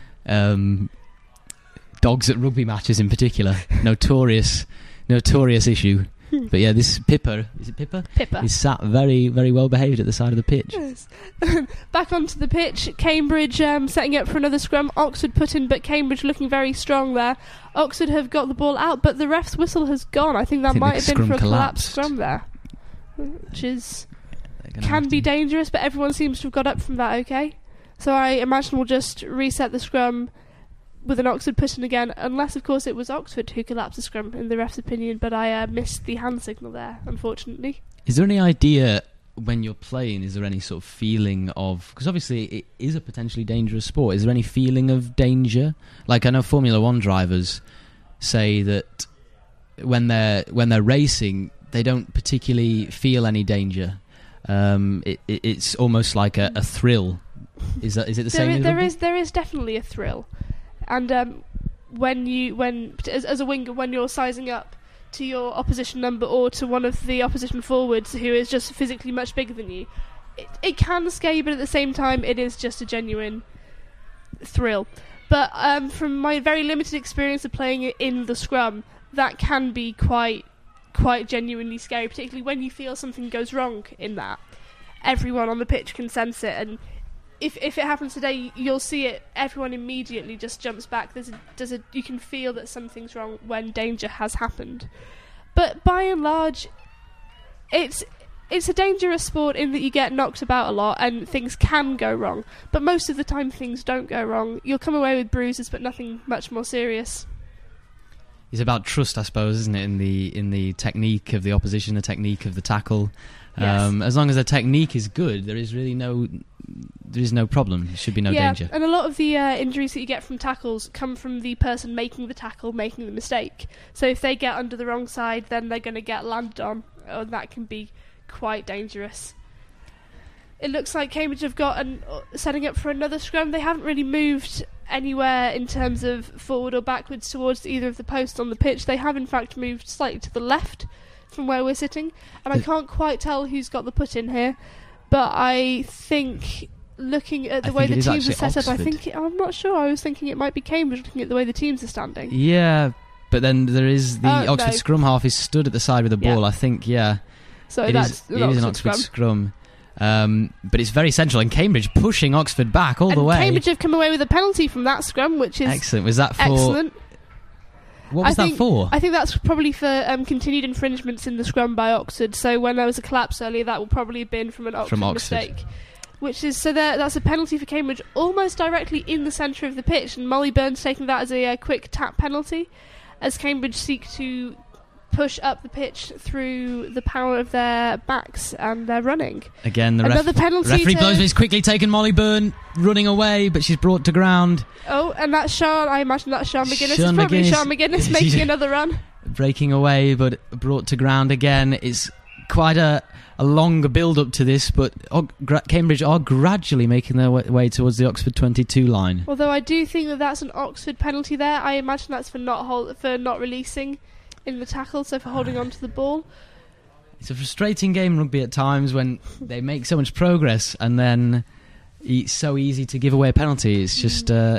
Um, dogs at rugby matches in particular, notorious, notorious issue. But yeah, this Pippa, is it Pippa? Pippa. Is sat very, very well behaved at the side of the pitch. Yes. Back onto the pitch, Cambridge um, setting up for another scrum. Oxford put in, but Cambridge looking very strong there. Oxford have got the ball out, but the ref's whistle has gone. I think that I think might the have been for a scrum collapsed collapsed. scrum there, which is They're gonna can have be to- dangerous, but everyone seems to have got up from that okay. So I imagine we'll just reset the scrum with an Oxford put in again, unless of course it was Oxford who collapsed the scrum in the ref's opinion, but I uh, missed the hand signal there, unfortunately. Is there any idea when you're playing, is there any sort of feeling of, because obviously it is a potentially dangerous sport, is there any feeling of danger? Like I know Formula One drivers say that when they're when they're racing, they don't particularly feel any danger. Um, it, it, it's almost like a, a thrill. Is that is it the There same? is, in there rugby? is there is definitely a thrill, and um, when you when as, as a winger, when you're sizing up to your opposition number or to one of the opposition forwards who is just physically much bigger than you, it, it can scare you, but at the same time it is just a genuine thrill. But um, from my very limited experience of playing it in the scrum, that can be quite quite genuinely scary, particularly when you feel something goes wrong in that. Everyone on the pitch can sense it, and if if it happens today, you'll see it. Everyone immediately just jumps back. There's a, there's a, you can feel that something's wrong when danger has happened. But by and large, it's it's a dangerous sport in that you get knocked about a lot and things can go wrong. But most of the time, things don't go wrong. You'll come away with bruises, but nothing much more serious. It's about trust, I suppose, isn't it? In the in the technique of the opposition, the technique of the tackle. Yes. Um, as long as the technique is good, there is really no there is no problem. There should be no yeah, danger. and a lot of the uh, injuries that you get from tackles come from the person making the tackle, making the mistake. So if they get under the wrong side, then they're going to get landed on, and that can be quite dangerous. It looks like Cambridge have got an, uh, setting up for another scrum. They haven't really moved anywhere in terms of forward or backwards towards either of the posts on the pitch. They have in fact moved slightly to the left from where we're sitting, and I The- can't quite tell who's got the put in here, but I think looking at the I way think the it is teams are actually set up, I Oxford. think it, I'm not sure. I was thinking it might be Cambridge looking at the way the teams are standing. Yeah, but then there is the Oh, Oxford no. scrum half is stood at the side with the Yeah. ball. I think, yeah, So it that's is. an It is an Oxford Oxford scrum. scrum. Um, but it's very central, and Cambridge pushing Oxford back all And the way. Cambridge have come away with a penalty from that scrum, which is Excellent. Was that for? excellent. What was I that think- for? I think that's probably for um, continued infringements in the scrum by Oxford. So when there was a collapse earlier, that will probably have been from an Oxford, From Oxford. mistake. Which is so there, that's a penalty for Cambridge, almost directly in the centre of the pitch, and Molly Burns taking that as a uh, quick tap penalty, as Cambridge seek to push up the pitch through the power of their backs and their running. Again, the Another ref- penalty referee to- blows. It's quickly taken Molly Byrne running away, but she's brought to ground. Oh, and that's Sean. I imagine that's Sean McGuinness. Sean it's probably McGuinness. Sean McGuinness making another run. Breaking away, but brought to ground again. It's quite a, a long build-up to this, but Og- Gra- Cambridge are gradually making their way, way towards the Oxford twenty-two line. Although I do think that that's an Oxford penalty there. I imagine that's for not hold- for not releasing in the tackle, so for holding on to the ball. It's a frustrating game, rugby, at times when they make so much progress and then it's so easy to give away a penalty. It's just uh,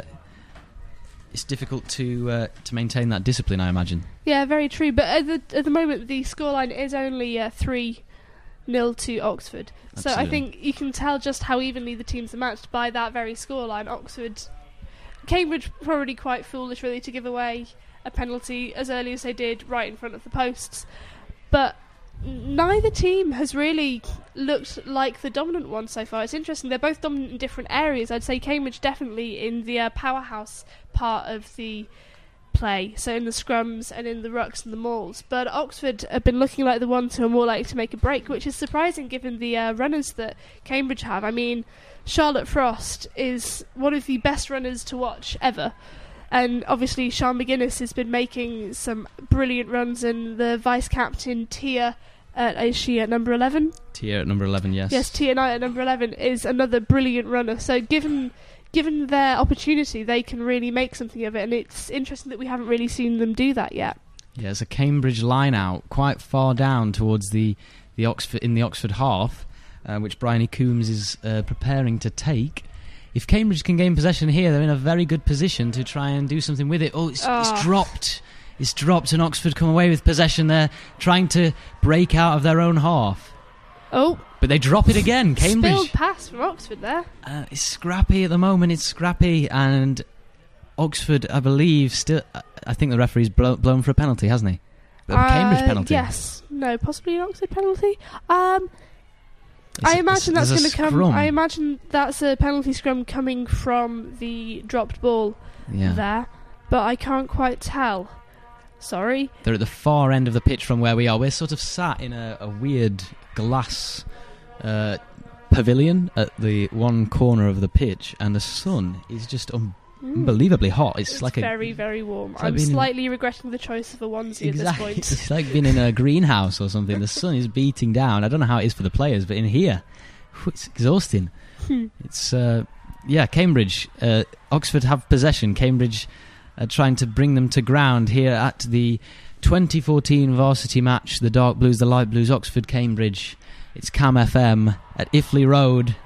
it's difficult to uh, to maintain that discipline, I imagine. Yeah, very true. But at the at the moment, the scoreline is only uh, three nil to Oxford. So I Absolutely. think you can tell just how evenly the teams are matched by that very scoreline. Oxford, Cambridge, probably quite foolish really to give away a penalty as early as they did, right in front of the posts. But neither team has really looked like the dominant one so far. It's interesting, they're both dominant in different areas. I'd say Cambridge definitely in the uh, powerhouse part of the play, so in the scrums and in the rucks and the mauls. But Oxford have been looking like the ones who are more likely to make a break, which is surprising given the uh, runners that Cambridge have. I mean, Charlotte Frost is one of the best runners to watch ever. And obviously Sean McGuinness has been making some brilliant runs, and the vice-captain Tia, uh, is she at number eleven? Tia at number eleven, yes. Yes, Tia Knight at number eleven is another brilliant runner. So given given their opportunity, they can really make something of it, and it's interesting that we haven't really seen them do that yet. Yeah, it's a Cambridge line out quite far down towards the, the Oxford in the Oxford half, uh, which Bryony Coombs is uh, preparing to take. If Cambridge can gain possession here, they're in a very good position to try and do something with it. Oh, it's, Oh. it's dropped. It's dropped, and Oxford come away with possession there, trying to break out of their own half. Oh, But they drop it again, Cambridge. spilled pass from Oxford there. Uh, it's scrappy at the moment. It's scrappy, and Oxford, I believe, still. I think the referee's blow, blown for a penalty, hasn't he? A Uh, Cambridge penalty. Yes. No, possibly an Oxford penalty. Um, It's- I imagine it's- that's there's going a to come. scrum. I imagine that's a penalty scrum coming from the dropped ball Yeah. there, but I can't quite tell. Sorry. They're at the far end of the pitch from where we are. We're sort of sat in a, a weird glass uh, pavilion at the one corner of the pitch, and the sun is just un- Mm. unbelievably hot. It's, It's like a very, very warm. it's like I'm being in- slightly regretting the choice of a onesie exactly. at this point. It's like being in a greenhouse or something. The sun is beating down. I don't know how it is for the players, but in here, whew, it's exhausting. Hmm. It's uh, yeah, Cambridge. Uh, Oxford have possession. Cambridge are trying to bring them to ground here at the twenty fourteen varsity match. The Dark Blues, the Light Blues, Oxford, Cambridge. It's Cam F M at Iffley Road.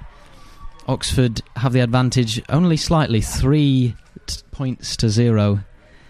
Oxford have the advantage only slightly, three t- points to zero.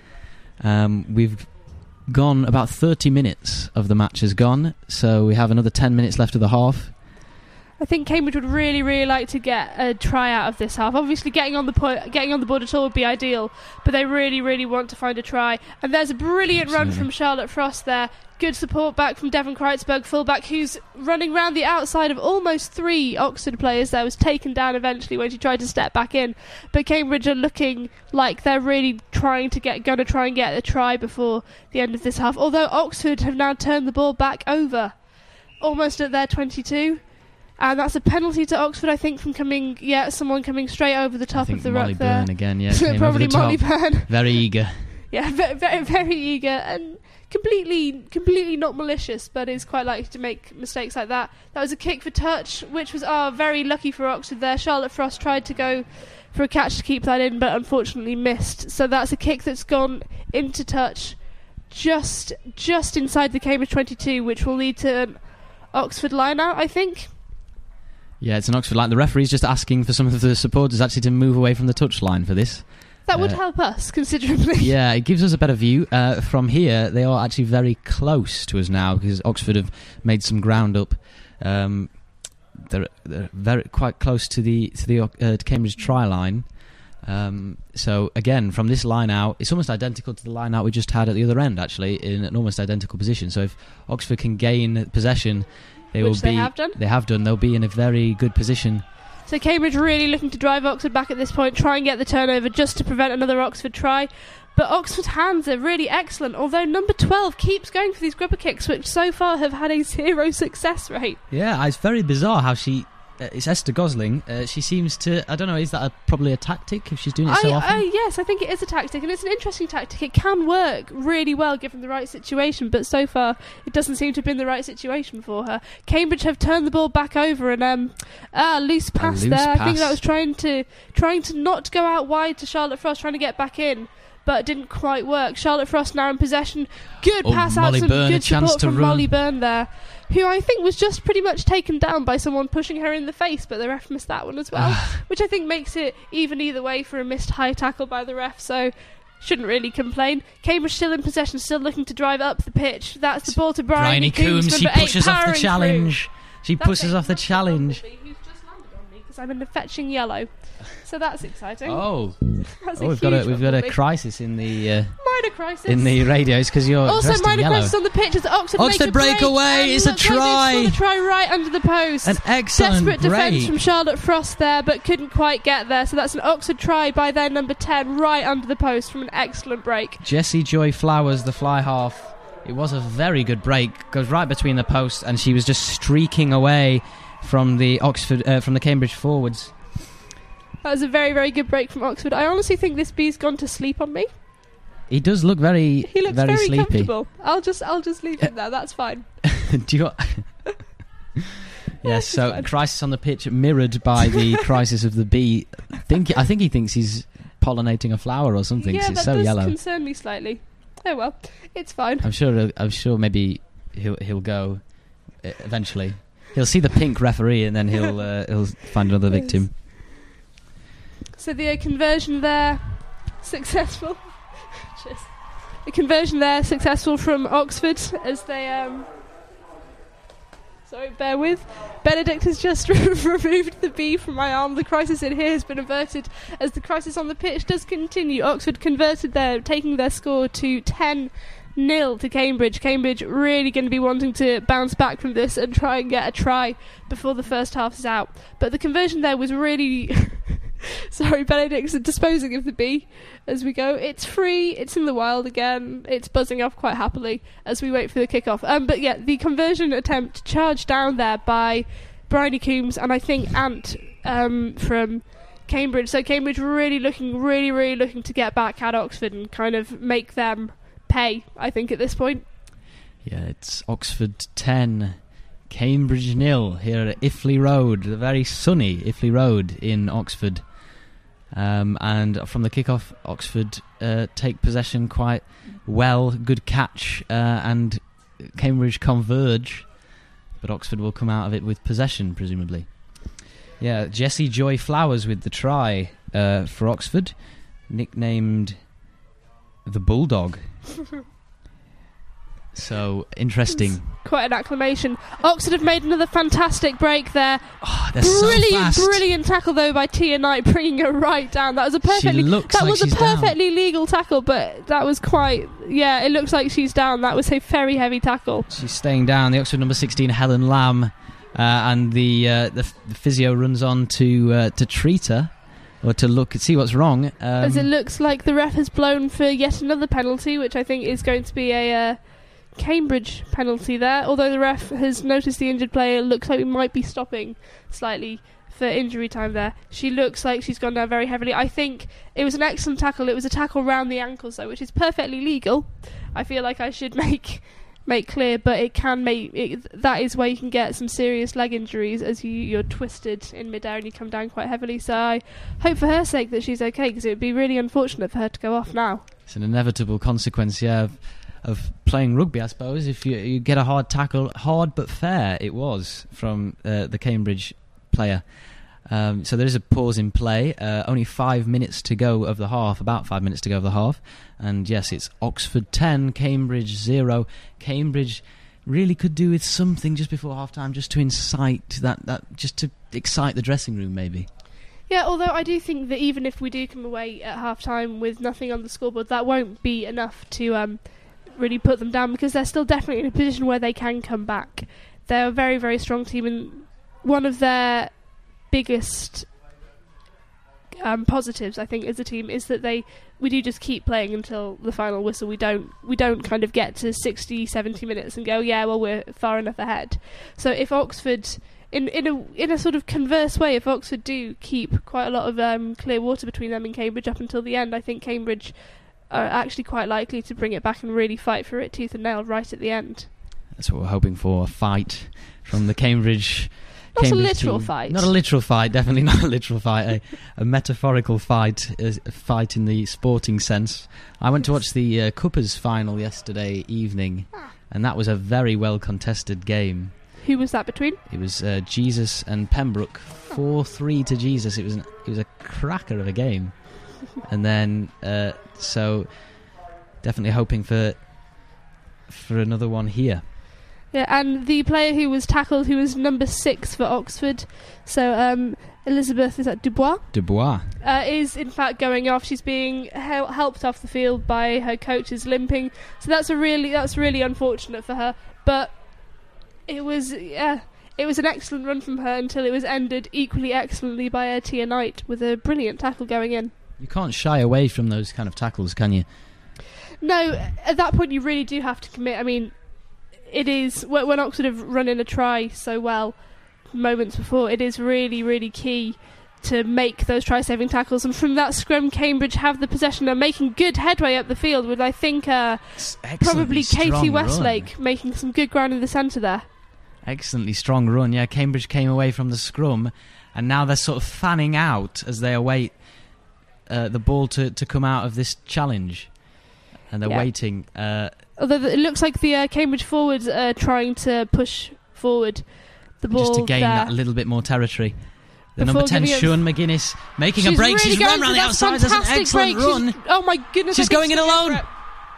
Um, we've gone about thirty minutes of the match has gone, so we have another ten minutes left of the half. I think Cambridge would really, really like to get a try out of this half. Obviously, getting on the po- getting on the board at all would be ideal, but they really, really want to find a try. And there's a brilliant run Absolutely. from Charlotte Frost there. Good support back from Devon Kreitzberg, fullback, who's running round the outside of almost three Oxford players. That was taken down eventually when she tried to step back in. But Cambridge are looking like they're really trying to get, going to try and get a try before the end of this half. Although Oxford have now turned the ball back over, almost at their twenty-two. And that's a penalty to Oxford, I think, from coming, yeah, someone coming straight over the I top think of the Molly ruck there. Byrne again, yeah, came Probably over the Molly top. Byrne. Very eager. Yeah, very, very, very eager and completely, completely not malicious, but is quite likely to make mistakes like that. That was a kick for touch, which was oh, very lucky for Oxford there. Charlotte Frost tried to go for a catch to keep that in, but unfortunately missed. So that's a kick that's gone into touch, just, just inside the Cambridge twenty-two, which will lead to an Oxford line-out, I think. Yeah, it's an Oxford line. The referee's just asking for some of the supporters actually to move away from the touchline for this. That would Uh, help us considerably. Yeah, it gives us a better view. Uh, from here, they are actually very close to us now because Oxford have made some ground up. Um, they're, they're very quite close to the to the uh, to Cambridge try line. Um, so again, from this line out, it's almost identical to the line out we just had at the other end. Actually, in an almost identical position. So if Oxford can gain possession, they Which will they be. have done. They have done. They'll be in a very good position. So Cambridge really looking to drive Oxford back at this point, try and get the turnover just to prevent another Oxford try. But Oxford hands are really excellent, although number twelve keeps going for these grubber kicks, which so far have had a zero success rate. Yeah, it's very bizarre how she... Uh, it's Esther Gosling. Uh, she seems to... I don't know, is that a, probably a tactic if she's doing it so I, often? Uh, yes, I think it is a tactic, and it's an interesting tactic. It can work really well given the right situation, but so far it doesn't seem to have been the right situation for her. Cambridge have turned the ball back over, and um, ah, loose pass loose there. I pass. think that was trying to trying to not go out wide to Charlotte Frost, trying to get back in, but it didn't quite work. Charlotte Frost now in possession. Good Oh, pass out, Molly some Byrne, a good chance support to from run. Molly Byrne there, who I think was just pretty much taken down by someone pushing her in the face, but the ref missed that one as well, which I think makes it even either way for a missed high tackle by the ref, so shouldn't really complain. Cambridge still in possession, still looking to drive up the pitch. That's the ball to Bryony Bryony Coombs, she number eight, pushes off the powering challenge. through. She That's pushes it, off the that's challenge. Bumblebee, who's just landed on me because I'm in the fetching yellow. So that's exciting. Oh, That's oh a we've got a huge we've got a Bumblebee. crisis in the uh, Minor crisis. in the radios because you're Also, dressed in minor yellow. crisis on the pitch as Oxford, Oxford make a break, breakaway, and it's a looks like they've try. scored a try right under the post. An excellent Desperate defence break. from Charlotte Frost there, but couldn't quite get there. So that's an Oxford try by their number ten, right under the post from an excellent break. Jessie Joy Flowers, the fly half. It was a very good break. Goes right between the posts, and she was just streaking away from the Oxford, uh, from the Cambridge forwards. That was a very, very good break from Oxford. I honestly think this bee's gone to sleep on me. He does look very, He looks very, very, sleepy. comfortable. I'll just, I'll just leave it there. That's fine. Do you? Yes. So fine. crisis on the pitch, mirrored by the crisis of the bee. Think I think he thinks he's pollinating a flower or something. 'cause Yeah, it's that so does yellow. concern me slightly. Oh well, it's fine. I'm sure. I'm sure. Maybe he'll he'll go uh, eventually. He'll see the pink referee and then he'll uh, he'll find another victim. So the uh, conversion there, successful. Cheers. The conversion there, successful from Oxford as they. Um, sorry, bear with. Benedict has just removed the bee from my arm. The crisis in here has been averted as the crisis on the pitch does continue. Oxford converted there, taking their score to ten nil to Cambridge. Cambridge really going to be wanting to bounce back from this and try and get a try before the first half is out. But the conversion there was really... Sorry, Benedict's disposing of the bee as we go. It's free, it's in the wild again, it's buzzing off quite happily as we wait for the kickoff. Um, but yeah, the conversion attempt charged down there by Bryony Coombs and I think Ant um, from Cambridge. So Cambridge really looking, really, really looking to get back at Oxford and kind of make them pay, I think, at this point. Yeah, it's Oxford ten, Cambridge nil here at Iffley Road, the very sunny Iffley Road in Oxford. Um, and from the kickoff, Oxford uh, take possession quite well, good catch, uh, and Cambridge converge, but Oxford will come out of it with possession, presumably. Yeah, Jessie Joy Flowers with the try uh, for Oxford, nicknamed the Bulldog. So, interesting. Quite an acclamation. Oxford have made another fantastic break there. Oh, they're brilliant, so fast. brilliant tackle though by Tia Knight, bringing her right down. That was a perfectly looks that like was a she's down. perfectly legal tackle, but that was quite. Yeah, it looks like she's down. That was a very heavy tackle. She's staying down. The Oxford number sixteen, Helen Lamb, uh, and the, uh, the the physio runs on to uh, to treat her or to look see what's wrong. Um, As it looks like the ref has blown for yet another penalty, which I think is going to be a. Uh, Cambridge penalty there, although the ref has noticed the injured player. Looks like we might be stopping slightly for injury time there. She looks like she's gone down very heavily. I think it was an excellent tackle. It was a tackle round the ankles though, which is perfectly legal. I feel like I should make make clear, but it can make it, that is where you can get some serious leg injuries as you, you're twisted in midair and you come down quite heavily. So I hope for her sake that she's okay, because it would be really unfortunate for her to go off now. It's an inevitable consequence, yeah, of, of playing rugby, I suppose. If you, you get a hard tackle, hard but fair it was from uh, the Cambridge player. Um, so there is a pause in play. Uh, only five minutes to go of the half, about five minutes to go of the half. And yes, it's Oxford ten, Cambridge zero. Cambridge really could do with something just before half time, just to incite that, that, just to excite the dressing room, maybe. Yeah, although I do think that even if we do come away at half time with nothing on the scoreboard, that won't be enough to um, really put them down, because they're still definitely in a position where they can come back. They're a very, very strong team, and one of their biggest um, positives, I think, as a team is that they we do just keep playing until the final whistle. We don't we don't kind of get to sixty, seventy minutes and go, yeah, well, we're far enough ahead. So if Oxford, in in a in a sort of converse way, if Oxford do keep quite a lot of um, clear water between them and Cambridge up until the end, I think Cambridge are actually quite likely to bring it back and really fight for it tooth and nail right at the end. That's what we're hoping for, a fight from the Cambridge... Not Cambridge a literal team. fight. Not a literal fight, definitely not a literal fight. A, a metaphorical fight, a, a fight in the sporting sense. I went to watch the uh, Cuppers final yesterday evening, Ah. and that was a very well contested game. Who was that between? It was uh, Jesus and Pembroke, four three to Jesus. It was an, it was a cracker of a game. And then, uh, so definitely hoping for for another one here. Yeah, and the player who was tackled, who was number six for Oxford, so um, Elizabeth, is that Dubois? Dubois. Uh, is in fact going off. She's being hel- helped off the field by her coaches limping. So that's a really that's really unfortunate for her. But it was yeah, it was an excellent run from her until it was ended equally excellently by uh, Tia Knight with a brilliant tackle going in. You can't shy away from those kind of tackles, can you? No, at that point you really do have to commit. I mean, it is when when Oxford have run in a try so well moments before, it is really, really key to make those try-saving tackles. And from that scrum, Cambridge have the possession and making good headway up the field with, I think, uh, probably Katie Westlake run. Making some good ground in the centre there. Excellently strong run, yeah. Cambridge came away from the scrum, and now they're sort of fanning out as they await uh, the ball to, to come out of this challenge. And they're yeah. waiting. Uh, Although it looks like the uh, Cambridge forwards are trying to push forward the ball just to gain there. that little bit more territory. The Before number ten, giving it- Sean McGuinness, making She's a break. really She's going run for around the that outside. That's an fantastic excellent break. run. She's, oh my goodness! She's I think going in she's alone. for it.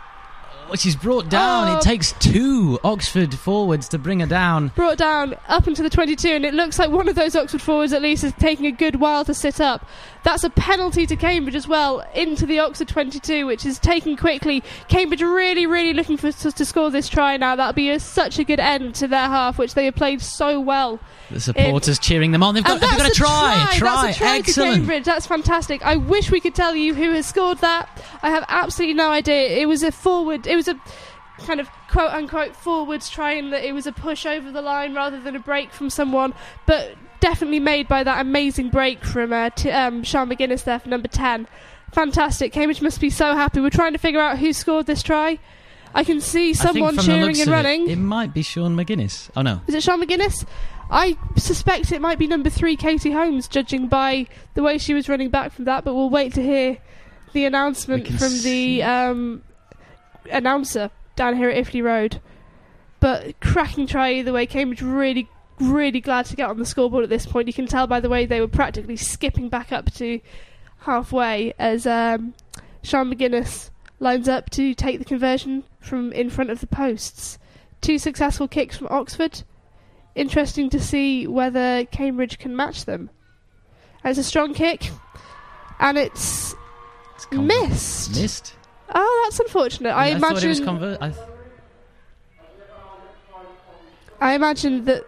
Oh, she's brought down. Oh. It takes two Oxford forwards to bring her down. Brought down up into the twenty-two, and it looks like one of those Oxford forwards at least is taking a good while to sit up. That's a penalty to Cambridge as well, into the Oxford twenty-two, which is taken quickly. Cambridge really, really looking for to, to score this try now. That'll be a, such a good end to their half, which they have played so well. The supporters in, cheering them on. They've got, and they've that's got a try. try. Try. That's a try Excellent. to Cambridge. That's fantastic. I wish we could tell you who has scored that. I have absolutely no idea. It was a forward. It was a kind of quote unquote forwards try, in that it was a push over the line rather than a break from someone, but definitely made by that amazing break from uh, t- um, Sean McGuinness there for number ten. Fantastic. Cambridge must be so happy. We're trying to figure out who scored this try. I can see someone cheering and running. It, it might be Sean McGuinness. Oh no. Is it Sean McGuinness? I suspect it might be number three, Katie Holmes, judging by the way she was running back from that, but we'll wait to hear the announcement from see. the um, announcer down here at Iffley Road. But cracking try either way. Cambridge really, really glad to get on the scoreboard at this point. You can tell by the way they were practically skipping back up to halfway as um, Sean McGuinness lines up to take the conversion from in front of the posts. Two successful kicks from Oxford. Interesting to see whether Cambridge can match them. And it's a strong kick, and it's, it's conver- missed. Missed. Oh, that's unfortunate. I, I imagine. Thought it was conver- I, th- I imagine that.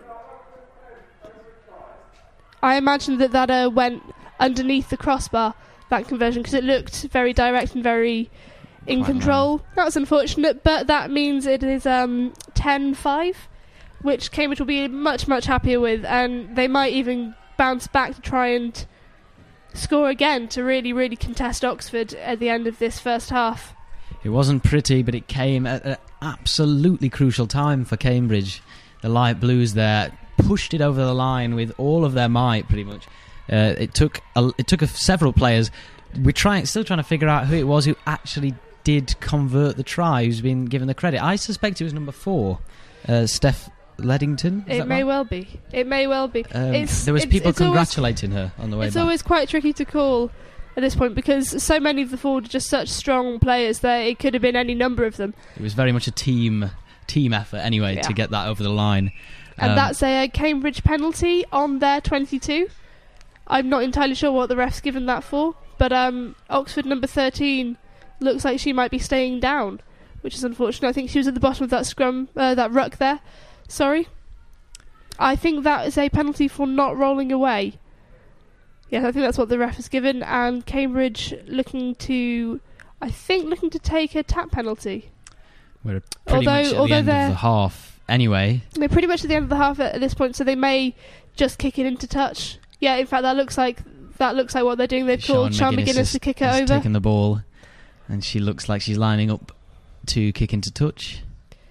I imagine that that uh, went underneath the crossbar, that conversion, because it looked very direct and very in Quite control. Right. That was unfortunate, but that means it is um, ten five, which Cambridge will be much, much happier with, and they might even bounce back to try and score again to really, really contest Oxford at the end of this first half. It wasn't pretty, but it came at an absolutely crucial time for Cambridge. The light blues there pushed it over the line with all of their might, pretty much. Uh, it took a, it took a, several players. We're trying, still trying to figure out who it was who actually did convert the try, who's been given the credit. I suspect it was number four, uh, Steph Leddington. Is it that may right? well be. It may well be. Um, it's, there was it's, people it's congratulating always, her on the way It's back. always quite tricky to call at this point because so many of the forwards are just such strong players that it could have been any number of them. It was very much a team team effort anyway yeah. to get that over the line. And um, that's a, a Cambridge penalty on their twenty-two. I'm not entirely sure what the ref's given that for, but um, Oxford number thirteen looks like she might be staying down, which is unfortunate. I think she was at the bottom of that scrum, uh, that ruck there. Sorry. I think that is a penalty for not rolling away. Yeah, I think that's what the ref has given, and Cambridge looking to, I think, looking to take a tap penalty. We're pretty Although- much at the although end of they're- the half anyway. They're pretty much at the end of the half at this point, so they may just kick it into touch. Yeah, in fact, that looks like that looks like what they're doing. They've called Sean McGuinness has- to kick it has over. taken the ball, and she looks like she's lining up to kick into touch.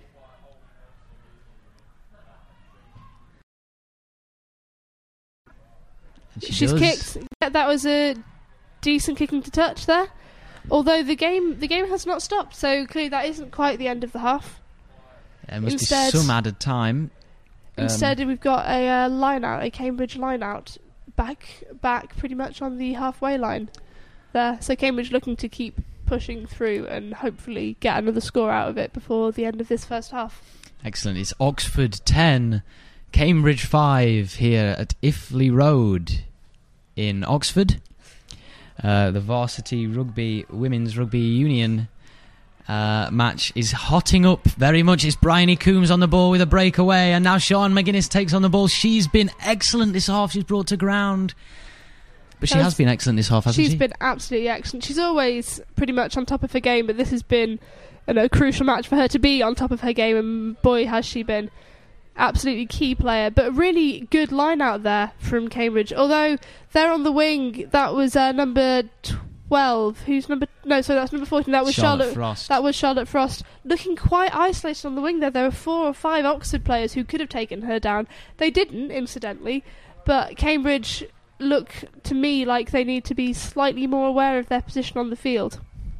And she She's does. kicked. Yeah, that was a decent kick into touch there. Although the game the game has not stopped, so clearly that isn't quite the end of the half. There must Instead- be some added time. Um, Instead, we've got a uh, line out, a Cambridge line out, back back pretty much on the halfway line there. So Cambridge looking to keep pushing through and hopefully get another score out of it before the end of this first half. Excellent. It's Oxford ten, Cambridge five here at Iffley Road in Oxford. Uh, the varsity rugby, women's rugby union uh, match is hotting up very much. It's Bryony Coombs on the ball with a breakaway, and now Sean McGuinness takes on the ball. She's been excellent this half. She's brought to ground. But she That has was- been excellent this half, hasn't She's she? been absolutely excellent. She's always pretty much on top of her game, but this has been you know, a crucial match for her to be on top of her game, and boy has she been. Absolutely key player, but a really good line out there from Cambridge. Although they're on the wing, that was uh, number twelve. Who's number? No, sorry, that's number fourteen. That was Charlotte Charlotte. Frost. That was Charlotte Frost, looking quite isolated on the wing there. There were four or five Oxford players who could have taken her down. They didn't, incidentally, but Cambridge look to me like they need to be slightly more aware of their position on the field.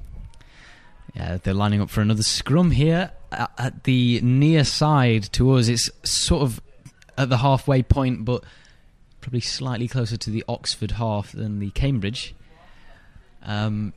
Yeah, they're lining up for another scrum here at, at the near side to us. It's sort of at the halfway point, but probably slightly closer to the Oxford half than the Cambridge. Um,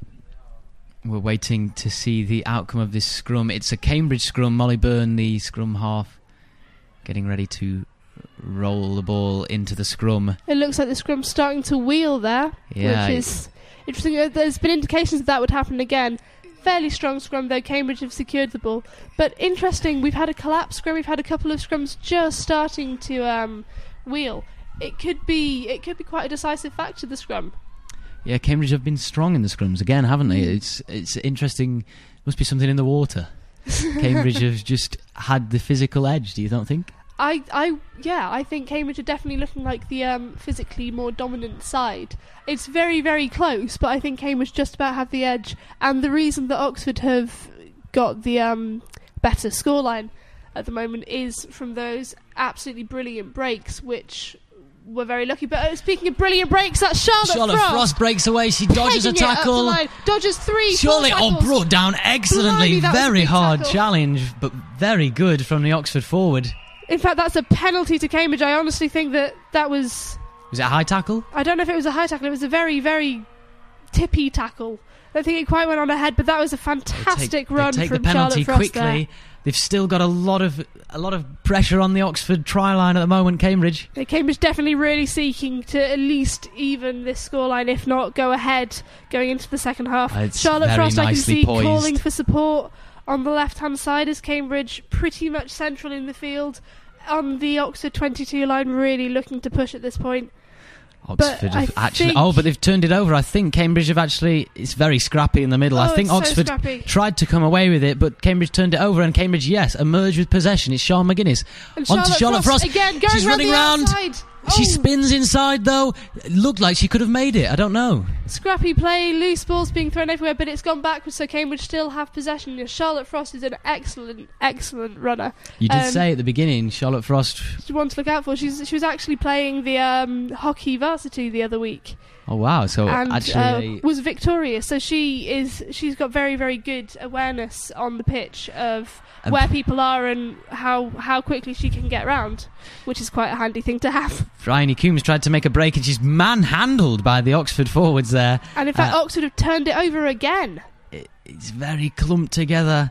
we're waiting to see the outcome of this scrum. It's a Cambridge scrum. Molly Byrne, the scrum half, getting ready to roll the ball into the scrum. It looks like the scrum's starting to wheel there, Yeah, which is interesting. Uh, There's been indications that that would happen again. Fairly strong scrum, though Cambridge have secured the ball. But interesting, we've had a collapse scrum. We've had a couple of scrums just starting to um, wheel. It could be, it could be quite a decisive factor, the scrum. Yeah, Cambridge have been strong in the scrums again, haven't they? It's it's interesting. Must be something in the water. Cambridge have just had the physical edge. Do you don't think? I, I, yeah, I think Cambridge are definitely looking like the um, physically more dominant side. It's very, very close, but I think Cambridge just about have the edge. And the reason that Oxford have got the um, better scoreline at the moment is from those absolutely brilliant breaks, which were very lucky. But uh, speaking of brilliant breaks, that's Charlotte, Charlotte Frost. Frost breaks away. She dodges a pegging it up the tackle. line, dodges three, Surely, four oh, tackles. brought down excellently. Blimey, that was a Very big hard tackle. challenge, but very good from the Oxford forward. In fact, that's a penalty to Cambridge. I honestly think that that was... Was it a high tackle? I don't know if it was a high tackle. It was a very, very tippy tackle. I don't think it quite went on her head, but that was a They fantastic take, run they take from the penalty Charlotte Frost quickly. there. They've still got a lot of a lot of pressure on the Oxford try line at the moment. Cambridge. Yeah, Cambridge definitely really seeking to at least even this scoreline, if not go ahead going into the second half. It's Charlotte very Frost, I can nicely see poised. calling for support on the left-hand side as Cambridge pretty much central in the field. On the Oxford twenty-two line, really looking to push at this point. Oxford I have actually. think- Oh, but they've turned it over. I think Cambridge have actually. It's very scrappy in the middle. Oh, I think it's so Oxford scrappy. tried to come away with it, but Cambridge turned it over, and Cambridge, yes, emerged with possession. It's Sean McGuinness. And On to Charlotte Frost. again, going She's round running the round. outside. She Oh. spins inside though. It looked like she could have made it. I don't know. Scrappy play, loose balls being thrown everywhere, but it's gone backwards, so Cambridge still have possession. Charlotte Frost is an excellent, excellent runner. You did Um, say at the beginning, Charlotte Frost. She's one to look out for. She's she was actually playing the um, hockey varsity the other week, Oh wow! So and actually, uh, was victorious. So she is she's got very, very good awareness on the pitch of Um, where people are and how how quickly she can get round, which is quite a handy thing to have. Bryony Coombs tried to make a break, and she's manhandled by the Oxford forwards there. And in fact, Uh, Oxford have turned it over again. It, it's very clumped together.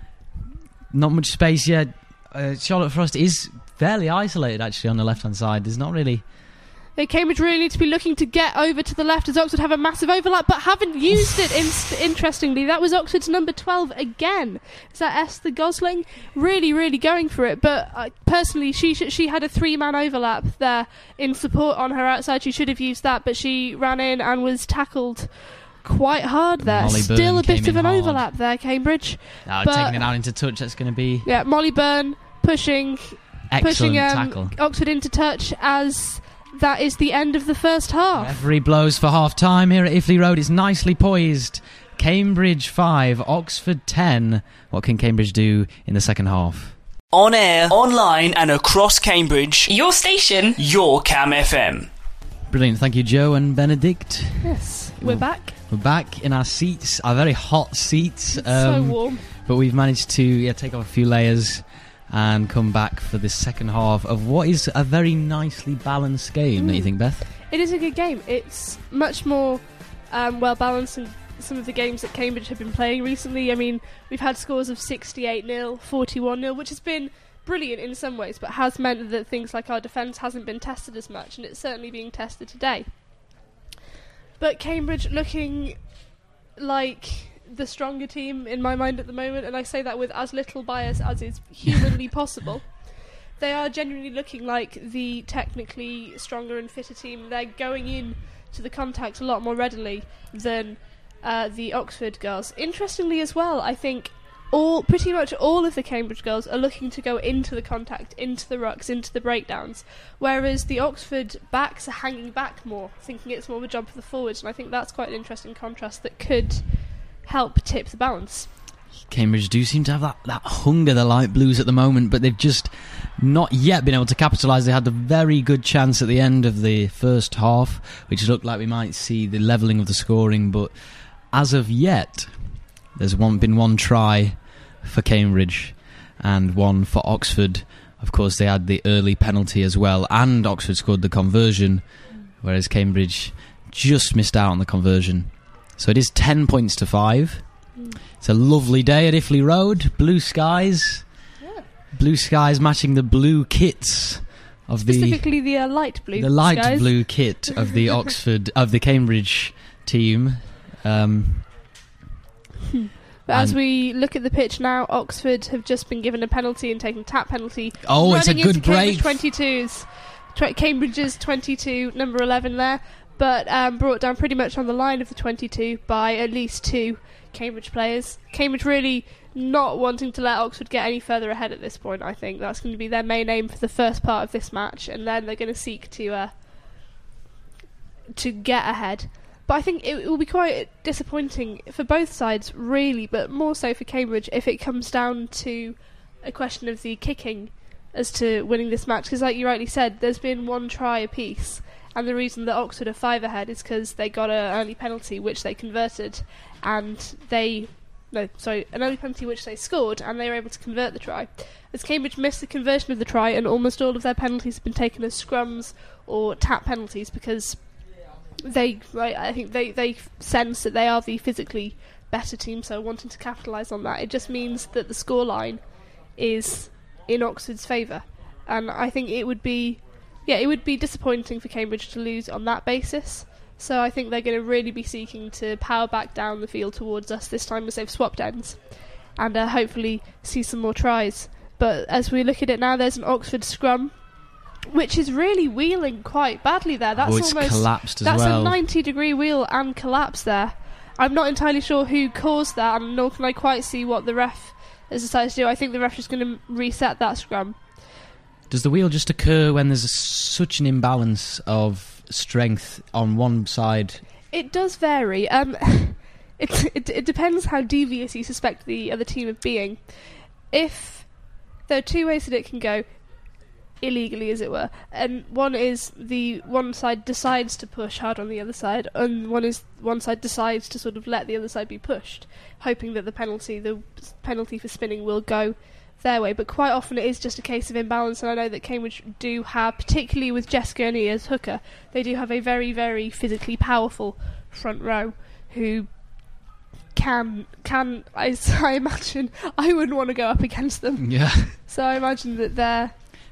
Not much space yet. Uh, Charlotte Frost is fairly isolated actually on the left hand side. There's not really They Cambridge really need to be looking to get over to the left as Oxford have a massive overlap, but haven't used it. In- interestingly, that was Oxford's number twelve again. Is that Esther Gosling? Really, really going for it. But uh, personally, she sh- she had a three-man overlap there in support on her outside. She should have used that, but she ran in and was tackled quite hard there. Molly Still Byrne a bit came of in an hard. overlap there, Cambridge. Now But- taking it out into touch, that's going to be Yeah, Molly Byrne pushing excellent pushing um, tackle. Oxford into touch as that is the end of the first half. Referee blows for half time here at Iffley Road. It's nicely poised. Cambridge five, Oxford ten. What can Cambridge do in the second half? On air, online, and across Cambridge, Your station. your Cam F M. Brilliant. Thank you, Joe and Benedict. Yes, we're back. We're back in our seats, our very hot seats. It's so um, warm. But we've managed to yeah, take off a few layers and come back for the second half of what is a very nicely balanced game, don't you think, Beth? It is a good game. It's much more um, well balanced than some of the games that Cambridge have been playing recently. I mean, we've had scores of sixty-eight nil, forty-one nil, which has been brilliant in some ways, but has meant that things like our defence hasn't been tested as much, and it's certainly being tested today. But Cambridge looking like the stronger team in my mind at the moment, and I say that with as little bias as is humanly possible. They are genuinely looking like the technically stronger and fitter team. They're going in to the contact a lot more readily than uh, the Oxford girls. Interestingly as well, I think all pretty much all of the Cambridge girls are looking to go into the contact, into the rucks, into the breakdowns, whereas the Oxford backs are hanging back more, thinking it's more of a job for the forwards, and I think that's quite an interesting contrast that could help tip the balance. Cambridge do seem to have that, that hunger, the light blues at the moment, but they've just not yet been able to capitalise. They had a very good chance at the end of the first half, which looked like we might see the levelling of the scoring, but as of yet, there's one been one try for Cambridge and one for Oxford. Of course, they had the early penalty as well, and Oxford scored the conversion, whereas Cambridge just missed out on the conversion. So it is ten points to five. Mm. It's a lovely day at Iffley Road. Blue skies. Yeah. Blue skies matching the blue kits of the Specifically the uh, light blue the light skies. blue kit of the Oxford of the Cambridge team. Um, But as and- we look at the pitch now, Oxford have just been given a penalty and taken a tap penalty. oh, it's a running good into Cambridge break. twenty-twos. Tw- Cambridge's twenty-two, number eleven there, but um, brought down pretty much on the line of the twenty-two by at least two Cambridge players. Cambridge really not wanting to let Oxford get any further ahead at this point. I think that's going to be their main aim for the first part of this match, and then they're going to seek to uh, to get ahead. But I think it, it will be quite disappointing for both sides, really, but more so for Cambridge if it comes down to a question of the kicking as to winning this match. Because, like you rightly said, there's been one try apiece, and the reason that Oxford are five ahead is because they got an early penalty which they converted, and they no, sorry, an early penalty which they scored, and they were able to convert the try. As Cambridge missed the conversion of the try, and almost all of their penalties have been taken as scrums or tap penalties because they, right, I think they, they sense that they are the physically better team, so wanting to capitalise on that, it just means that the scoreline is in Oxford's favour, and I think it would be, yeah, it would be disappointing for Cambridge to lose on that basis. So I think they're going to really be seeking to power back down the field towards us this time as they've swapped ends, and uh, hopefully see some more tries. But as we look at it now, there's an Oxford scrum, which is really wheeling quite badly there. That's oh, it's almost collapsed as that's well. a ninety degree wheel and collapse there. I'm not entirely sure who caused that, and nor can I quite see what the ref has decided to do. I think the ref is going to reset that scrum. Does the wheel just occur when there's a, such an imbalance of strength on one side? It does vary. Um, it, it it depends how devious you suspect the other team of being. If there are two ways that it can go, illegally as it were, and one is the one side decides to push hard on the other side, and one is one side decides to sort of let the other side be pushed, hoping that the penalty the penalty for spinning will go their way. But quite often it is just a case of imbalance, and I know that Cambridge do have, particularly with Jess Gurney as hooker, they do have a very very physically powerful front row who can can I, I imagine I wouldn't want to go up against them. Yeah. So I imagine that they're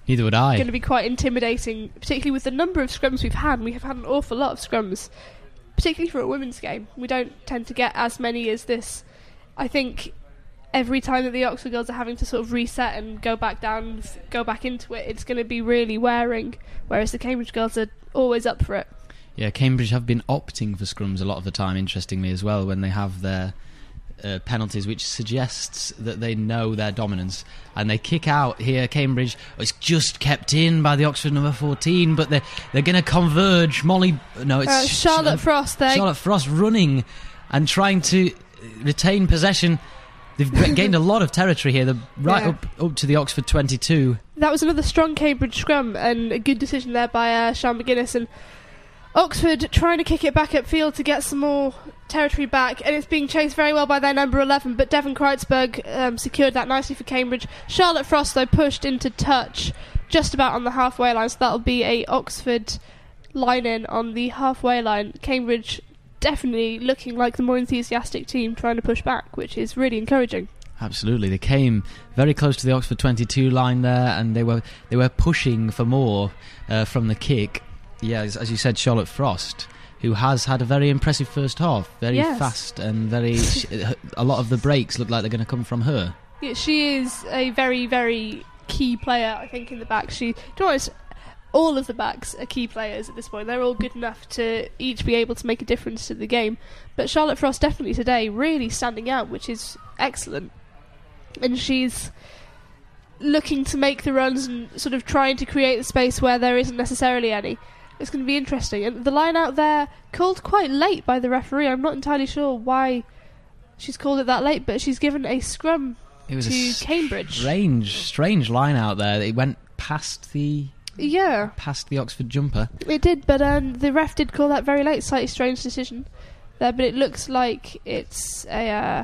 Neither would I. Going to be quite intimidating, particularly with the number of scrums we've had. We have had an awful lot of scrums, particularly for a women's game. We don't tend to get as many as this. I think every time that the Oxford girls are having to sort of reset and go back down, f- go back into it, it's going to be really wearing, whereas the Cambridge girls are always up for it. Yeah, Cambridge have been opting for scrums a lot of the time, interestingly, as well, when they have their uh, penalties, which suggests that they know their dominance. And they kick out here, Cambridge. It's just kept in by the Oxford number fourteen, but they're, they're going to converge. Molly... No, it's... Uh, Charlotte Sh- Frost there. Charlotte Frost running and trying to retain possession. They've gained a lot of territory here. They're right Yeah. up, up to the Oxford twenty-two. That was another strong Cambridge scrum, and a good decision there by uh, Sean McGuinness. And Oxford trying to kick it back upfield to get some more territory back, and it's being chased very well by their number eleven, but Devon Kreutzberg um, secured that nicely for Cambridge. Charlotte Frost, though, pushed into touch just about on the halfway line, so that'll be a Oxford line-in on the halfway line. Cambridge definitely looking like the more enthusiastic team trying to push back, which is really encouraging. Absolutely, they came very close to the Oxford twenty-two line there, and they were they were pushing for more uh, from the kick. Yeah, as, as you said, Charlotte Frost, who has had a very impressive first half, very Yes. fast and very. A lot of the breaks look like they're going to come from her. Yeah, she is a very, very key player, I think, in the back. She, to be honest, all of the backs are key players at this point. They're all good enough to each be able to make a difference to the game. But Charlotte Frost definitely today really standing out, which is excellent. And she's looking to make the runs and sort of trying to create the space where there isn't necessarily any. It's going to be interesting. And the line out there, called quite late by the referee. I'm not entirely sure why she's called it that late, but she's given a scrum It was to a Cambridge. strange, strange line out there. It went past the Yeah, past the Oxford jumper. it did, but um, the ref did call that very late. Slightly strange decision there, but it looks like it's a. Uh,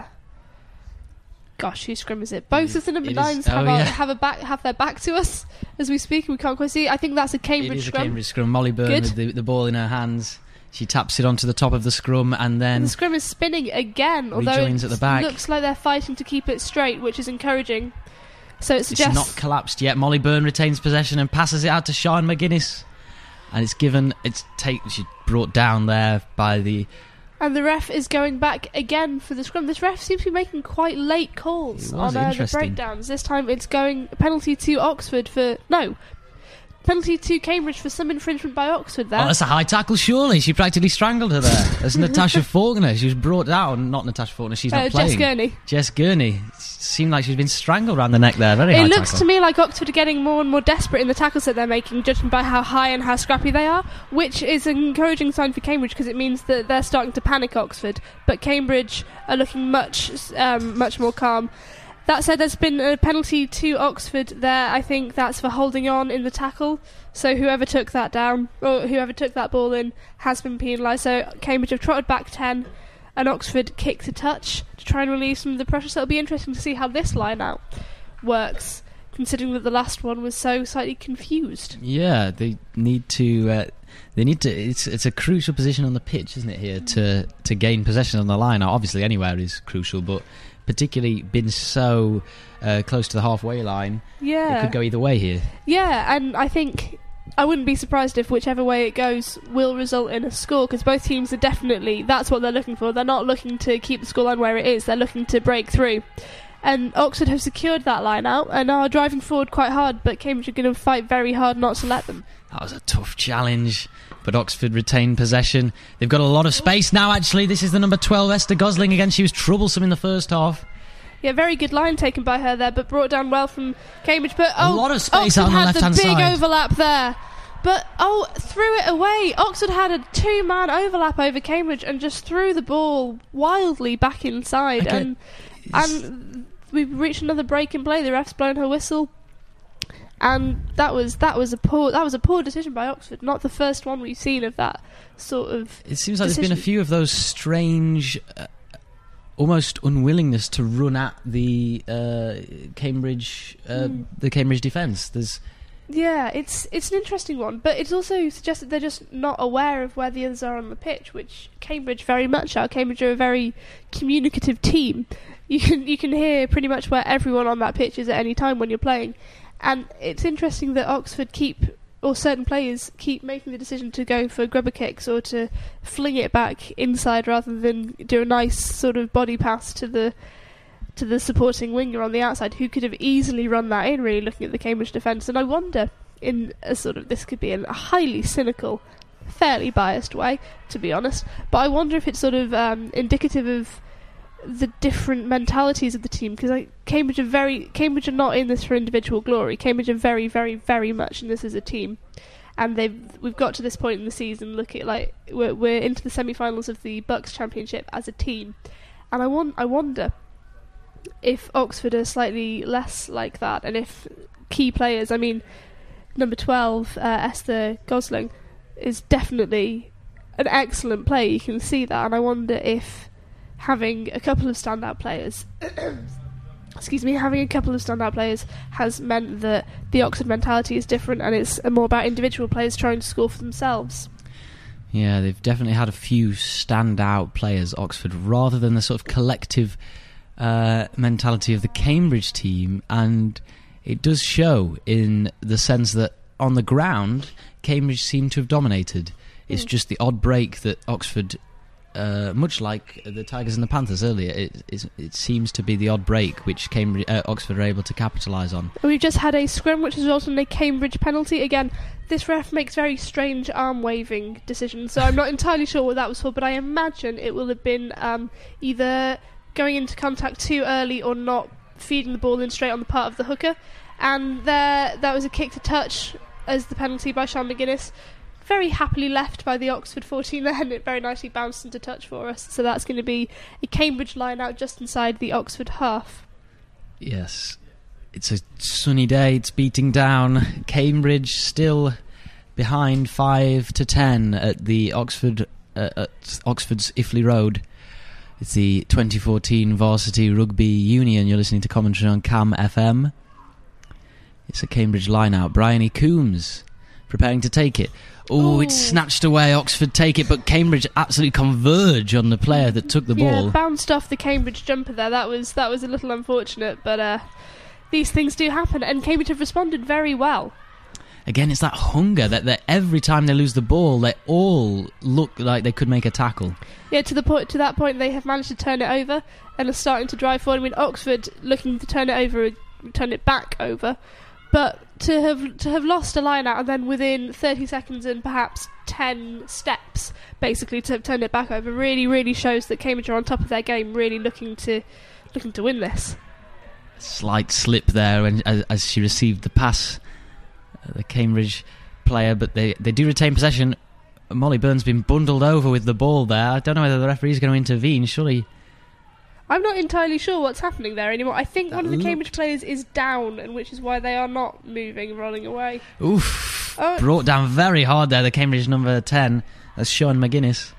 gosh, whose scrum is it? Both of the number It is- nines oh, have, yeah. a, have a back, have their back to us as we speak. We can't quite see. I think that's a Cambridge It is scrum. a Cambridge scrum. Molly Byrne Good. with the, the ball in her hands. She taps it onto the top of the scrum and And then the scrum is spinning again, although rejoins it at the back. looks like they're fighting to keep it straight, which is encouraging. So it it's suggests not collapsed yet. Molly Byrne retains possession and passes it out to Sean McGuinness. And it's given, it's take, she's brought down there by the... And the ref is going back again for the scrum. This ref seems to be making quite late calls It was on uh, the interesting. breakdowns. This time it's going penalty to Oxford for... No, penalty to Cambridge for some infringement by Oxford there. Oh, that's a high tackle, surely. She practically strangled her there. That's Natasha Faulkner. She was brought down. Not Natasha Faulkner, she's not uh, playing. Jess Gurney. Jess Gurney. Seemed like she's been strangled around the neck there. Very It high looks tackle. to me like Oxford are getting more and more desperate in the tackles that they're making, judging by how high and how scrappy they are, which is an encouraging sign for Cambridge because it means that they're starting to panic Oxford. But Cambridge are looking much, um, much more calm. That said, there's been a penalty to Oxford there. I think that's for holding on in the tackle. So whoever took that down, or whoever took that ball in, has been penalised. So Cambridge have trotted back ten, and Oxford kicked a touch to try and relieve some of the pressure. So it'll be interesting to see how this line-out works, considering that the last one was so slightly confused. Yeah, they need to. Uh, they need to. It's it's a crucial position on the pitch, isn't it? Here to to gain possession on the line. Now, obviously, anywhere is crucial, but particularly been so uh, close to the halfway line, Yeah. it could go either way here. Yeah, and I think I wouldn't be surprised if whichever way it goes will result in a score, because both teams are definitely, that's what they're looking for. They're not looking to keep the scoreline where it is, they're looking to break through. And Oxford have secured that line out and are driving forward quite hard, but Cambridge are going to fight very hard not to let them. That was a tough challenge, but Oxford retained possession. They've got a lot of space now, actually. This is the number twelve, Esther Gosling. Again, she was troublesome in the first half. Yeah, very good line taken by her there, but brought down well from Cambridge. But A oh, lot of space Oxford out on the had left-hand the big side. overlap there. But, oh, threw it away. Oxford had a two-man overlap over Cambridge and just threw the ball wildly back inside. Okay. And and we've reached another break in play. The ref's blown her whistle. And that was that was a poor that was a poor decision by Oxford. Not the first one we've seen of that sort of. It seems like there's been a decision. few of those strange, uh, almost unwillingness to run at the uh, Cambridge, uh, Mm. the Cambridge defence. There's Yeah, it's it's an interesting one, but it also suggests that they're just not aware of where the others are on the pitch, which Cambridge very much are. Cambridge are a very communicative team. You can you can hear pretty much where everyone on that pitch is at any time when you're playing, And it's interesting that Oxford keep, or certain players keep making the decision to go for grubber kicks or to fling it back inside rather than do a nice sort of body pass to the to the supporting winger on the outside, who could have easily run that in, really, looking at the Cambridge defence. And I wonder, in a sort of, this could be in a highly cynical, fairly biased way, to be honest, but I wonder if it's sort of um, indicative of the different mentalities of the team, because like, Cambridge are very Cambridge are not in this for individual glory. Cambridge are very, very, very much in this as a team, and they've we've got to this point in the season. Look at like we're we're into the semi-finals of the Bucks Championship as a team, and I want I wonder if Oxford are slightly less like that, and if key players, I mean, number twelve, uh, Esther Gosling, is definitely an excellent player. You can see that, and I wonder if having a couple of standout players, excuse me, having a couple of standout players has meant that the Oxford mentality is different, and it's more about individual players trying to score for themselves. Yeah, they've definitely had a few standout players, Oxford, rather than the sort of collective uh, mentality of the Cambridge team, and it does show in the sense that on the ground, Cambridge seem to have dominated. It's mm. just the odd break that Oxford, uh, much like the Tigers and the Panthers earlier, it, it, it seems to be the odd break which Cambridge, uh, Oxford are able to capitalise on. We've just had a scrum which resulted in a Cambridge penalty. Again, this ref makes very strange arm-waving decisions, so I'm not entirely sure what that was for, but I imagine it will have been um, either going into contact too early or not feeding the ball in straight on the part of the hooker. And there, that was a kick to touch as the penalty by Sean McGuinness. Very happily left by the Oxford fourteen there, and it very nicely bounced into touch for us. So that's going to be a Cambridge line out just inside the Oxford half. Yes. It's a sunny day, it's beating down. Cambridge still behind five to ten at the Oxford uh, at Oxford's Iffley Road. It's the twenty fourteen Varsity Rugby Union. You're listening to commentary on Cam F M. It's a Cambridge line-out. Bryony Coombs preparing to take it. Oh, it's snatched away. Oxford take it, but Cambridge absolutely converge on the player that took the yeah, ball. Yeah, bounced off the Cambridge jumper there. That was that was a little unfortunate, but uh, these things do happen, and Cambridge have responded very well. Again, it's that hunger that, that every time they lose the ball, they all look like they could make a tackle. Yeah, to the point, to that point, they have managed to turn it over and are starting to drive forward. I mean, Oxford looking to turn it over, turn it back over, but to have to have lost a line out and then within thirty seconds and perhaps ten steps, basically to have turned it back over, really, really shows that Cambridge are on top of their game, really looking to looking to win this. Slight slip there when as, as she received the pass. The Cambridge player, but they, they do retain possession. Molly Byrne's been bundled over with the ball there. I don't know whether the referee's going to intervene. Surely, I'm not entirely sure what's happening there anymore. I think that one of the looked... Cambridge players is down, and which is why they are not moving, rolling away. Oof! Oh. Brought down very hard there. The Cambridge number ten. That's Sean McGuinness.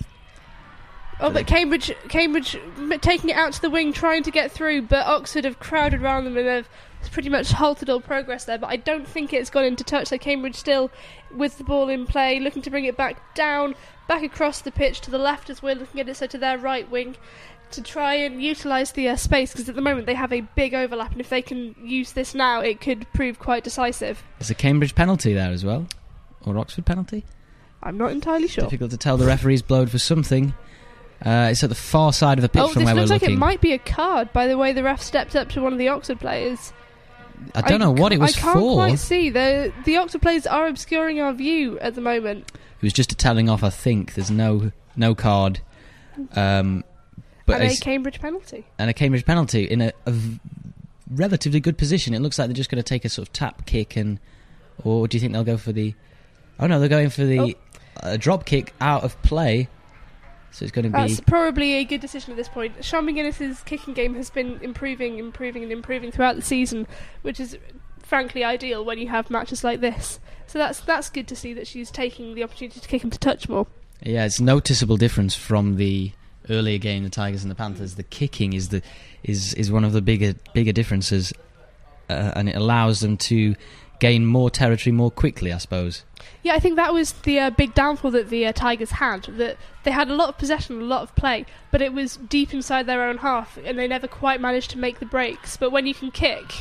Oh, but Cambridge, Cambridge taking it out to the wing, trying to get through, but Oxford have crowded around them and they've pretty much halted all progress there. But I don't think it's gone into touch. So Cambridge still with the ball in play, looking to bring it back down, back across the pitch to the left as we're looking at it, so to their right wing, to try and utilise the uh, space, because at the moment they have a big overlap, and if they can use this now, it could prove quite decisive. There's a Cambridge penalty there as well, or Oxford penalty. I'm not entirely sure. Difficult to tell. The referee's blowed for something. Uh, it's at the far side of the pitch oh, from where we're looking. Oh, this looks like it might be a card, by the way the ref stepped up to one of the Oxford players. I don't I know what it was for. I can't for. quite see. The, the Oxford players are obscuring our view at the moment. It was just a telling off, I think. There's no no card. Um, but and a Cambridge penalty. And a Cambridge penalty in a, a v- relatively good position. It looks like they're just going to take a sort of tap kick, and or do you think they'll go for the... Oh no, they're going for the oh. uh, drop kick out of play. So it's going to be... That's probably a good decision at this point. Sean McGuinness's kicking game has been improving, improving and improving throughout the season, which is frankly ideal when you have matches like this. So that's that's good to see that she's taking the opportunity to kick him to touch more. Yeah, it's a noticeable difference from the earlier game, the Tigers and the Panthers. The kicking is the is, is one of the bigger bigger differences, uh, and it allows them to gain more territory more quickly, I suppose. Yeah, I think that was the uh, big downfall that the uh, Tigers had, that they had a lot of possession, a lot of play, but it was deep inside their own half, and they never quite managed to make the breaks. But when you can kick,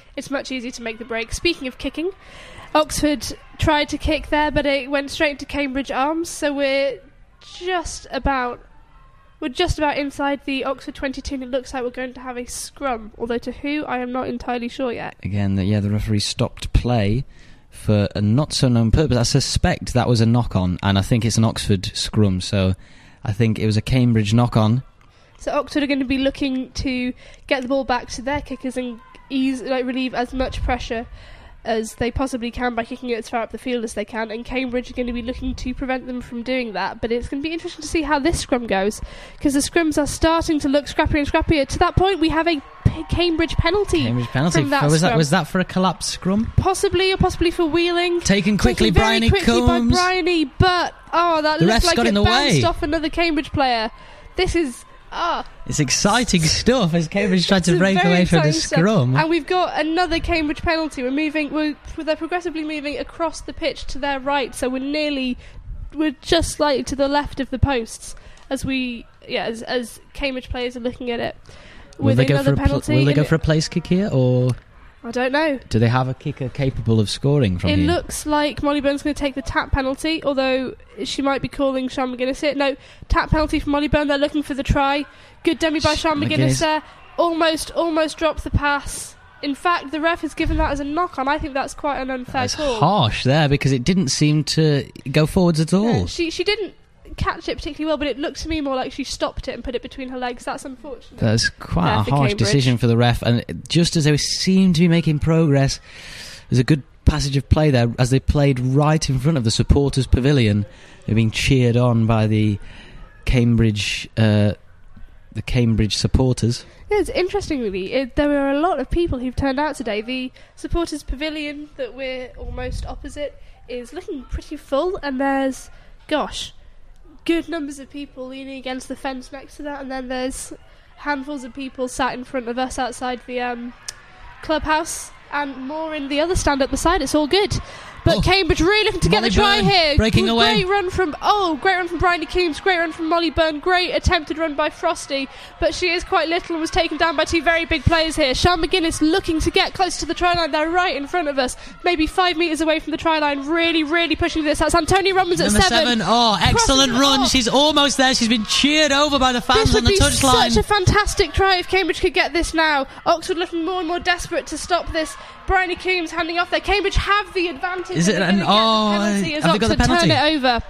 it's much easier to make the break. Speaking of kicking, Oxford tried to kick there, but it went straight into Cambridge arms, so we're just about we're just about inside the Oxford twenty-two, and it looks like we're going to have a scrum, although to who, I am not entirely sure yet. Again, the, yeah, the referee stopped play for a not-so-known purpose. I suspect that was a knock-on, and I think it's an Oxford scrum, so I think it was a Cambridge knock-on. So Oxford are going to be looking to get the ball back to their kickers and ease, like, relieve as much pressure as they possibly can by kicking it as far up the field as they can, and Cambridge are going to be looking to prevent them from doing that. But it's going to be interesting to see how this scrum goes, because the scrums are starting to look scrappier and scrappier. To that point, we have a P- Cambridge penalty. Cambridge penalty. From that was that scrum. was that for a collapsed scrum? Possibly, or possibly for wheeling. Taken quickly, Taken very Bryony quickly Combs. by Bryony, but oh, that The looked ref's like got it in the bounced way. off another Cambridge player. This is ah. It's exciting stuff as Cambridge tried to It's break very away from the exciting stuff. scrum. And we've got another Cambridge penalty. We're moving. We're, they're progressively moving across the pitch to their right, so we're nearly, we're just slightly to the left of the posts as we, yeah, as, as Cambridge players are looking at it. Will With they go another for a pl- penalty. will they go and for a place kick here, or I don't know. do they have a kicker capable of scoring from It here? looks like Molly Byrne's going to take the tap penalty, although she might be calling Sean McGuinness it. No, tap penalty from Molly Byrne. They're looking for the try. Good dummy by Sean McGuinness, McGuinness. there. Almost, almost dropped the pass. In fact, the ref has given that as a knock-on. I think that's quite an unfair That's call. harsh there, because it didn't seem to go forwards at all. Yeah, she she didn't catch it particularly well, but it looked to me more like she stopped it and put it between her legs. That's unfortunate. That's quite Yeah, a for harsh Cambridge. decision for the ref, and just as they seemed to be making progress, there's a good passage of play there as they played right in front of the supporters' pavilion. They're being cheered on by the Cambridge uh, the Cambridge supporters. Yeah, it's interesting, really. It, there were a lot of people who've turned out today. The supporters' pavilion that we're almost opposite is looking pretty full, and there's, gosh, good numbers of people leaning against the fence next to that, and then there's handfuls of people sat in front of us outside the um, clubhouse, and more in the other stand at the side. It's all good. But Oh. Cambridge really looking to Molly get the try Byrne here. breaking Great away. run from oh, great run from Bryony Coombs, great run from Molly Byrne, great attempted run by Frosty, but she is quite little and was taken down by two very big players here. Sean McGuinness looking to get close to the try line. They're right in front of us, maybe five metres away from the try line. Really, really pushing this. That's Antonia Romans at Number seven. seven. Oh, excellent Crossing- run. oh. She's almost there. She's been cheered over by the fans This on would the be touchline. such a fantastic try if Cambridge could get this now. Oxford looking more and more desperate to stop this. Bryony Coombs handing off there. Cambridge have the advantage. Is it and they're an- gonna get the oh, penalty as have they got the Oxford penalty? turn it over.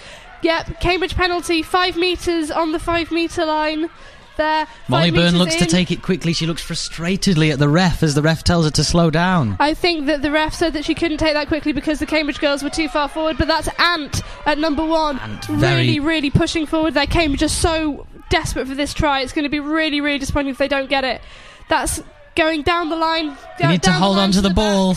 Yep, Cambridge penalty, five metres on the five metre line. There, five Molly Byrne metres looks to in. take it quickly. She looks frustratedly at the ref as the ref tells her to slow down. I think that the ref said that she couldn't take that quickly because the Cambridge girls were too far forward, but that's Ant at number one. Ant, very- really, really pushing forward there. Cambridge are so desperate for this try. It's going to be really, really disappointing if they don't get it. That's going down the line. You need to down hold line on to the back. ball.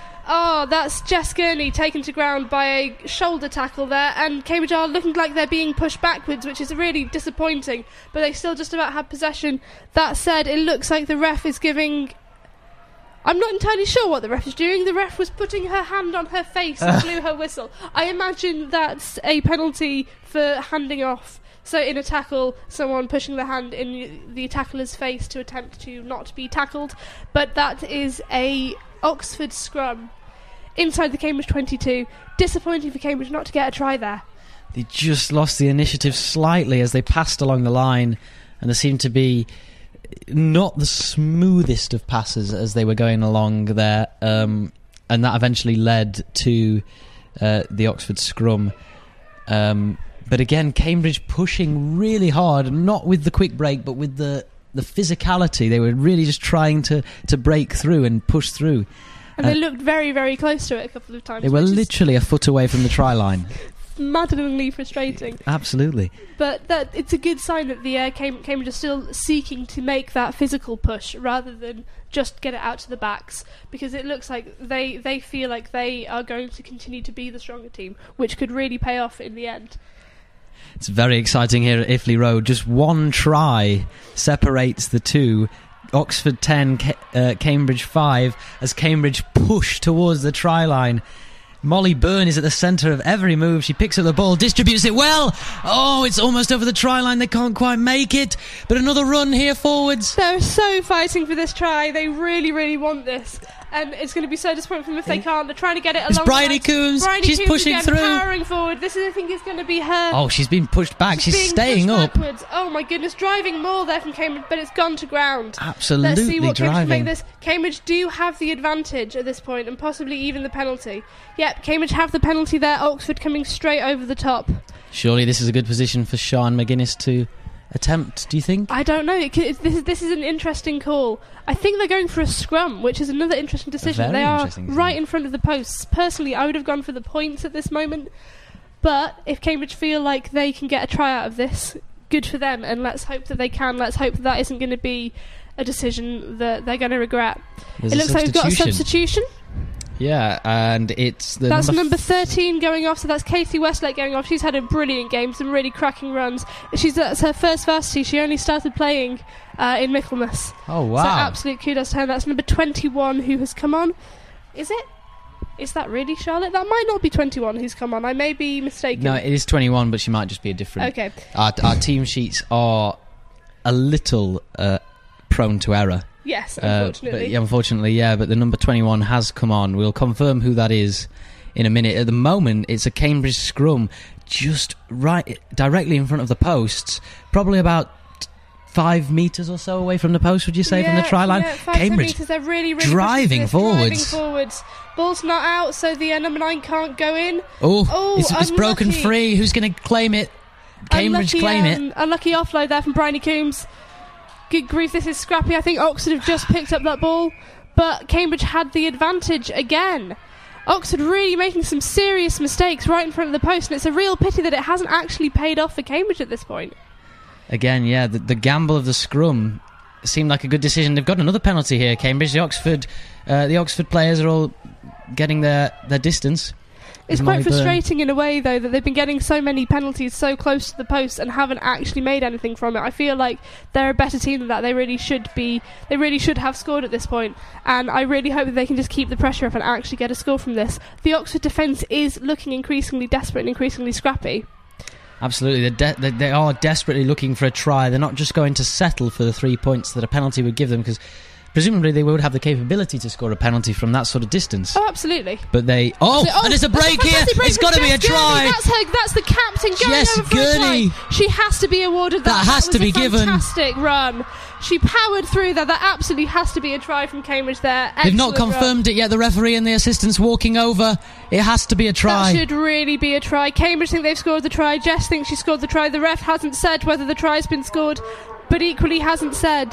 Oh, that's Jess Gurney taken to ground by a shoulder tackle there, and Cambridge are looking like they're being pushed backwards, which is really disappointing, but they still just about have possession. That said, it looks like the ref is giving... I'm not entirely sure what the ref is doing. The ref was putting her hand on her face and blew her whistle. I imagine that's a penalty for handing off. So in a tackle, someone pushing the hand in the tackler's face to attempt to not be tackled. But that is a Oxford scrum inside the Cambridge twenty-two. Disappointing for Cambridge not to get a try there. They just lost the initiative slightly as they passed along the line, and there seemed to be not the smoothest of passes as they were going along there, um, and that eventually led to uh, the Oxford scrum. Um, but again, Cambridge pushing really hard, not with the quick break, but with the the physicality. They were really just trying to, to break through and push through. And Uh, they looked very, very close to it a couple of times. They were which is literally a foot away from the try line. maddeningly frustrating. Absolutely. But that it's a good sign that the uh, Cam- Cambridge are still seeking to make that physical push rather than just get it out to the backs, because it looks like they, they feel like they are going to continue to be the stronger team, which could really pay off in the end. It's very exciting here at Iffley Road. Just one try separates the two. Oxford ten, Ca- uh, Cambridge five, as Cambridge push towards the try line. Molly Byrne is at the centre of every move. She picks up the ball, distributes it well. Oh, it's almost over the try line. They can't quite make it. But another run here forwards. They're so fighting for this try. They really, really want this. And it's going to be so disappointing for them if they can't. They're trying to get it along. It's Bryony Coombs. Bryony She's Coombs pushing again, through. powering forward. This is, I think, is going to be her. Oh, she's been pushed back. She's, being staying pushed up. Backwards. Oh my goodness, driving more there from Cambridge, but it's gone to ground. Absolutely Let's see what Cambridge can driving. make this. Cambridge do have the advantage at this point, and possibly even the penalty. Yep, Cambridge have the penalty there. Oxford coming straight over the top. Surely this is a good position for Sian McGuinness to attempt, do you think? I don't know. It could, it, this, is, this is an interesting call. I think they're going for a scrum, which is another interesting decision. Very they are interesting, isn't right it? in front of the posts. Personally, I would have gone for the points at this moment. But if Cambridge feel like they can get a try out of this, good for them. And let's hope that they can. Let's hope that that isn't going to be a decision that they're going to regret. There's it a looks like we've got a substitution. substitution. Yeah, and it's the That's number, number f- thirteen going off, so that's Casey Westlake going off. She's had a brilliant game, some really cracking runs. She's That's her first varsity. She only started playing uh, in Michaelmas. Oh, wow. So absolute kudos to her. That's number twenty-one who has come on. Is it? Is that really Charlotte? That might not be twenty-one who's come on. I may be mistaken. No, it is twenty-one, but she might just be a different. Okay. Our, our team sheets are a little uh, prone to error. Yes, Uh, unfortunately. but, yeah, unfortunately, yeah, but the number twenty-one has come on. We'll confirm who that is in a minute. At the moment, it's a Cambridge scrum just right directly in front of the posts, probably about five metres or so away from the post, would you say, from the Yeah, try line? yeah, five, Cambridge ten metres, they're really, really driving pushing for this, forwards. Driving forwards. Ball's not out, so the uh, number nine can't go in. Oh, Oh, it's, it's broken unlucky. free. Who's going to claim it? Cambridge unlucky, claim um, it. Unlucky offload there from Bryony Coombs. Good grief, this is scrappy. I think Oxford have just picked up that ball, but Cambridge had the advantage again. Oxford really making some serious mistakes right in front of the post, and it's a real pity that it hasn't actually paid off for Cambridge at this point. Again, yeah, the, the gamble of the scrum seemed like a good decision. They've got another penalty here, Cambridge. The Oxford, uh, the Oxford players are all getting their, their distance. It's Molly quite Byrne. frustrating in a way, though, that they've been getting so many penalties so close to the post and haven't actually made anything from it. I feel like they're a better team than that. They really should be. They really should have scored at this point, and I really hope that they can just keep the pressure up and actually get a score from this. The Oxford defence is looking increasingly desperate and increasingly scrappy. Absolutely, they're de- they, they are desperately looking for a try. They're not just going to settle for the three points that a penalty would give them, because presumably they would have the capability to score a penalty from that sort of distance. Oh, absolutely. But they... Oh, So- and it's a break that's here. fantastic break It's from got to be a Jess try. Gurney. That's her. That's the captain going Jess over for a Gurney. try. She has to be awarded that. That has was to be a given. Fantastic run. She powered through that. That absolutely has to be a try from Cambridge there. They've not Excellent run. confirmed it yet. The referee and the assistants walking over. It has to be a try. That should really be a try. Cambridge think they've scored the try. Jess thinks she scored the try. The ref hasn't said whether the try's been scored, but equally hasn't said.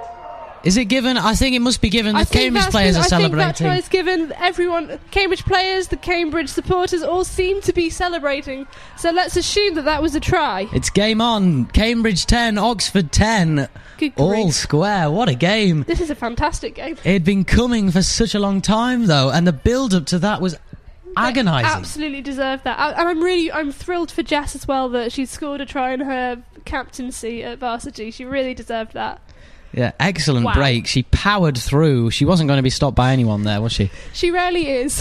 Is it given? I think it must be given. The I think Cambridge that's players been- are I think that celebrating. try is given. Everyone, Cambridge players, the Cambridge supporters, all seem to be celebrating. So let's assume that that was a try. It's game on. Cambridge ten, Oxford ten. Good All grief. square. What a game. This is a fantastic game. It had been coming for such a long time, though, and the build-up to that was agonising. Absolutely deserved that. I, and I'm really, I'm thrilled for Jess as well that she scored a try in her captaincy at varsity. She really deserved that. Yeah, excellent Wow. break. She powered through. She wasn't going to be stopped by anyone there, was she? She rarely is.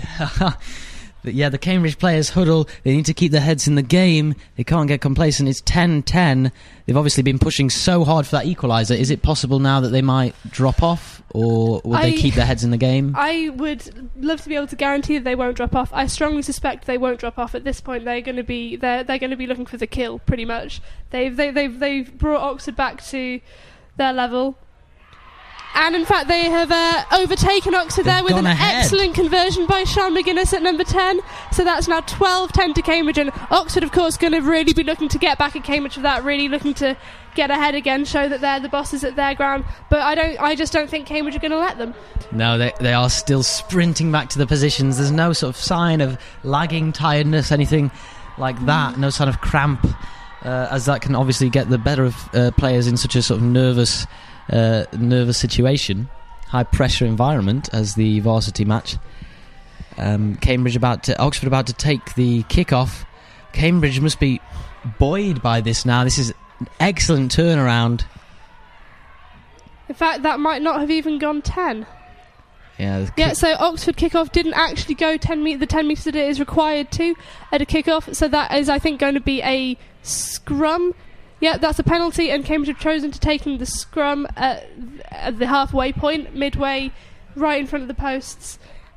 But yeah, the Cambridge players huddle. They need to keep their heads in the game. They can't get complacent. It's ten ten. They've obviously been pushing so hard for that equaliser. Is it possible now that they might drop off, or would they I- keep their heads in the game? I would love to be able to guarantee that they won't drop off. I strongly suspect they won't drop off. At this point, they're going to be they're they're going to be looking for the kill. Pretty much, they've they, they've they've brought Oxford back to their level. And in fact, they have uh, overtaken Oxford They've there with gone an ahead. excellent conversion by Sian McGuinness at number ten. So that's now twelve ten to Cambridge. And Oxford, of course, going to really be looking to get back at Cambridge for that, really looking to get ahead again, show that they're the bosses at their ground. But I don't, I just don't think Cambridge are going to let them. No, they they are still sprinting back to the positions. There's no sort of sign of lagging, tiredness, anything like that. No sign of cramp, uh, as that can obviously get the better of uh, players in such a sort of nervous, uh, nervous situation, high pressure environment as the varsity match. Um, Cambridge about to, Oxford about to take the kick-off. Cambridge must be buoyed by this now. This is an excellent turnaround. In fact, that might not have even gone ten. Yeah, the Yeah, kick- so Oxford kickoff didn't actually go ten me- the ten metres that it is required to at a kickoff, so that is, I think, going to be a scrum. Yeah, that's a penalty, and Cambridge have chosen to taking the scrum at, at the halfway point, midway, right in front of the posts.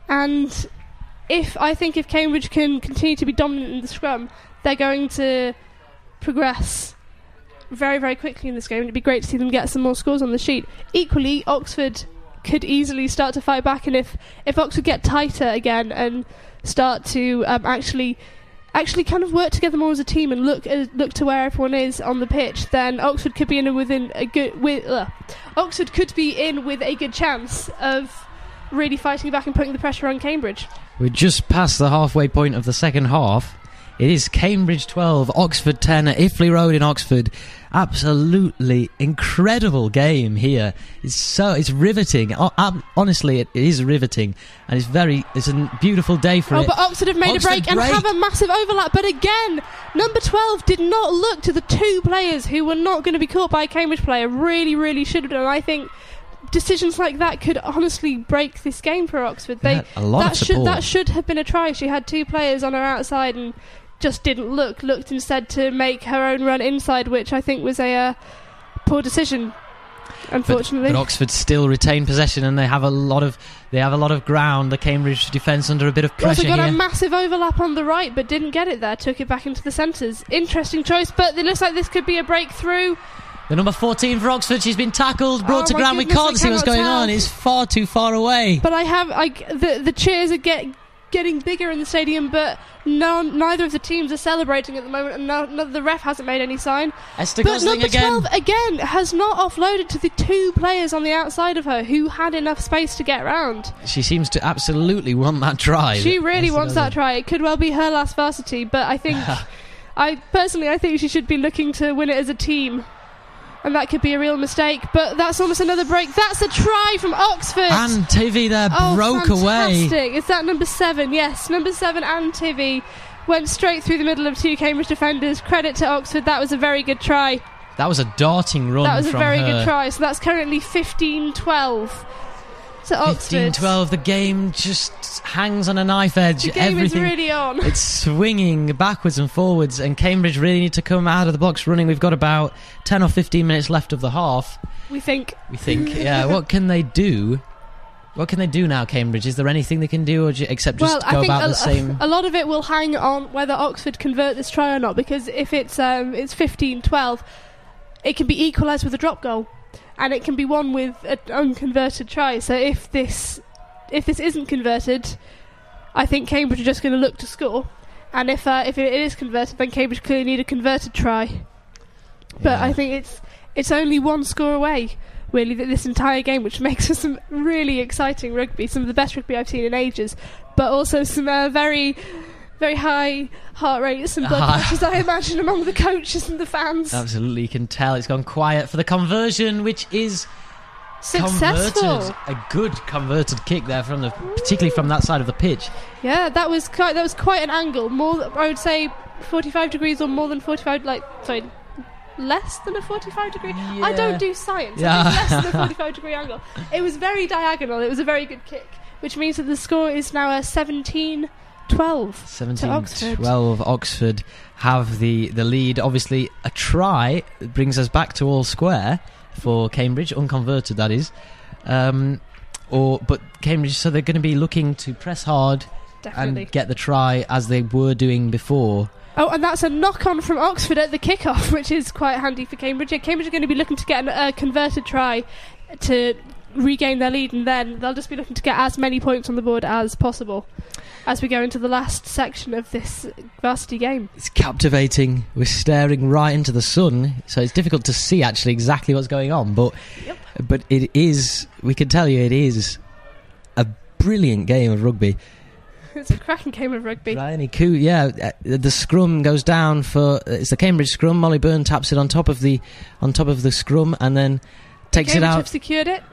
And if I think if Cambridge can continue to be dominant in the scrum, they're going to progress very, very quickly in this game. It'd be great to see them get some more scores on the sheet. Equally, Oxford could easily start to fight back, and if, if Oxford get tighter again and start to um, actually actually kind of work together more as a team and look uh, look to where everyone is on the pitch, then Oxford could be in a, within a good with uh, Oxford could be in with a good chance of really fighting back and putting the pressure on Cambridge. We're just past the halfway point of the second half. It is Cambridge twelve, Oxford ten at Iffley Road in Oxford. Absolutely incredible game here. It's so it's riveting. O- um, honestly, it is riveting, and it's very it's a beautiful day for oh, it. but Oxford have made Oxford a break and break. have a massive overlap. But again, number twelve did not look to the two players who were not going to be caught by a Cambridge player. Really, really should have done. I think decisions like that could honestly break this game for Oxford. They Yeah, a lot that of should support. that should have been a try. She had two players on her outside and just didn't look. Looked instead to make her own run inside, which I think was a uh, poor decision. Unfortunately, But, but Oxford still retain possession, and they have a lot of they have a lot of ground. The Cambridge defence under a bit of They also pressure got here. a massive overlap on the right, but didn't get it there. Took it back into the centres. Interesting choice, but it looks like this could be a breakthrough. The number fourteen for Oxford, she's been tackled, brought Oh to my ground. We goodness, can't I see what's cannot going tell. on. It's far too far away. But I have I, the the cheers are get getting bigger in the stadium, but no, neither of the teams are celebrating at the moment, and no, no, the ref hasn't made any sign. Esther But Gosling number again. twelve again has not offloaded to the two players on the outside of her who had enough space to get round. She seems to absolutely want that try. She really Esther wants that Gosling. try. It could well be her last varsity, but I think I personally I think she should be looking to win it as a team. And that could be a real mistake, but that's almost another break. That's a try from Oxford. And Tivy there oh, broke away. fantastic. Is that number seven? Yes, number seven and Tivy went straight through the middle of two Cambridge defenders. Credit to Oxford, that was a very good try. That was a darting run That was a from very her. good try. So that's currently fifteen twelve to Oxford. fifteen twelve, the game just hangs on a knife edge. The game Everything, is really on. It's swinging backwards and forwards, and Cambridge really need to come out of the box running. We've got about ten or fifteen minutes left of the half. We think. We think, yeah, what can they do? What can they do now, Cambridge? Is there anything they can do, or ju- except just Well, I go think about a, the same? a lot of it will hang on whether Oxford convert this try or not, because if it's um, it's fifteen twelve, it can be equalised with a drop goal, and it can be won with an unconverted try. So if this if this isn't converted, I think Cambridge are just going to look to score, and if uh, if it is converted, then Cambridge clearly need a converted try. But Yeah. I think it's it's only one score away, really, th- this entire game, which makes for some really exciting rugby, some of the best rugby I've seen in ages, but also some uh, very, very high heart rates and blood High- pressures, I imagine, among the coaches and the fans. Absolutely, you can tell it's gone quiet for the conversion, which is Successful. converted. A good converted kick there from the, particularly from that side of the pitch. Yeah, that was quite, that was quite an angle. More, th- I would say, forty-five degrees or more than forty-five. Like, sorry, less than a forty-five degree. I Yeah. don't do science. Yeah. I think less than a forty-five degree angle. It was very diagonal. It was a very good kick, which means that the score is now a seventeen twelve. seventeen Oxford. twelve Oxford have the, the lead. Obviously, a try brings us back to all square for Cambridge, unconverted that is. Um, or But Cambridge, so they're going to be looking to press hard Definitely. and get the try as they were doing before. Oh, and that's a knock-on from Oxford at the kick-off, which is quite handy for Cambridge. Yeah, Cambridge are going to be looking to get a uh, converted try to regain their lead, and then they'll just be looking to get as many points on the board as possible as we go into the last section of this varsity game. It's captivating. We're staring right into the sun, so it's difficult to see actually exactly what's going on. But Yep. but it is. We can tell you it is a brilliant game of rugby. It's a cracking game of rugby. Bryony Coo, yeah. uh, The scrum goes down for it's the Cambridge scrum. Molly Byrne taps it on top of the on top of the scrum and then takes Cambridge it out, have secured it.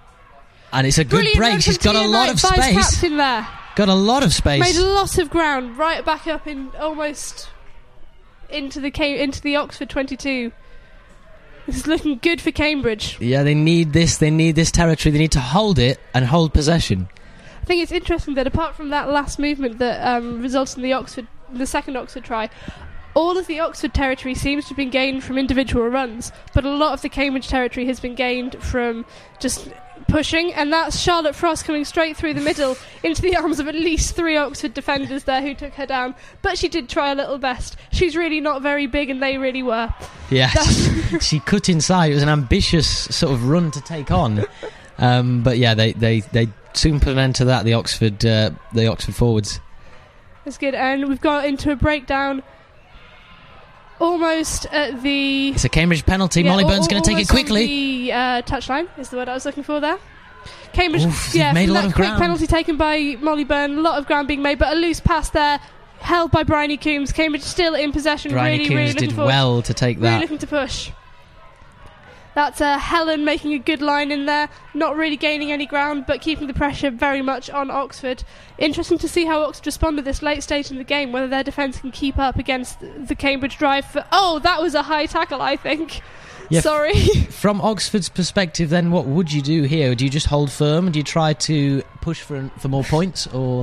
and it's a good Brilliant break. run She's from got a Tia lot Knight, of vice space. captain there. Got a lot of space. Made a lot of ground right back up in almost into the Cam- into the Oxford twenty-two. This is looking good for Cambridge. Yeah, they need this. They need this territory. They need to hold it and hold possession. I think it's interesting that apart from that last movement that um, resulted in the Oxford, the second Oxford try, all of the Oxford territory seems to have been gained from individual runs, but a lot of the Cambridge territory has been gained from just pushing, and that's Charlotte Frost coming straight through the middle into the arms of at least three Oxford defenders there who took her down. But she did try a little best. She's really not very big, and they really were. Yeah, she cut inside. It was an ambitious sort of run to take on. Um, but yeah, they, they, they soon put an end to that, the Oxford uh, the Oxford forwards. That's good, and we've got into a breakdown almost at the... It's a Cambridge penalty. Yeah, Molly Byrne's going to take it quickly. The uh, touchline is the word I was looking for there. Cambridge, Oof, yeah, made a lot that of quick ground. penalty taken by Molly Byrne, a lot of ground being made, but a loose pass there, held by Bryony Coombs. Cambridge still in possession, Bryony really, Coombs really looking did forward. well to take Really that. looking to push. That's uh, Helen making a good line in there, not really gaining any ground, but keeping the pressure very much on Oxford. Interesting to see how Oxford respond at this late stage in the game, whether their defence can keep up against the Cambridge drive. For, oh, that was a high tackle, I think. Yeah, Sorry. From Oxford's perspective, then, what would you do here? Do you just hold firm? Do you try to push for for more points, or...?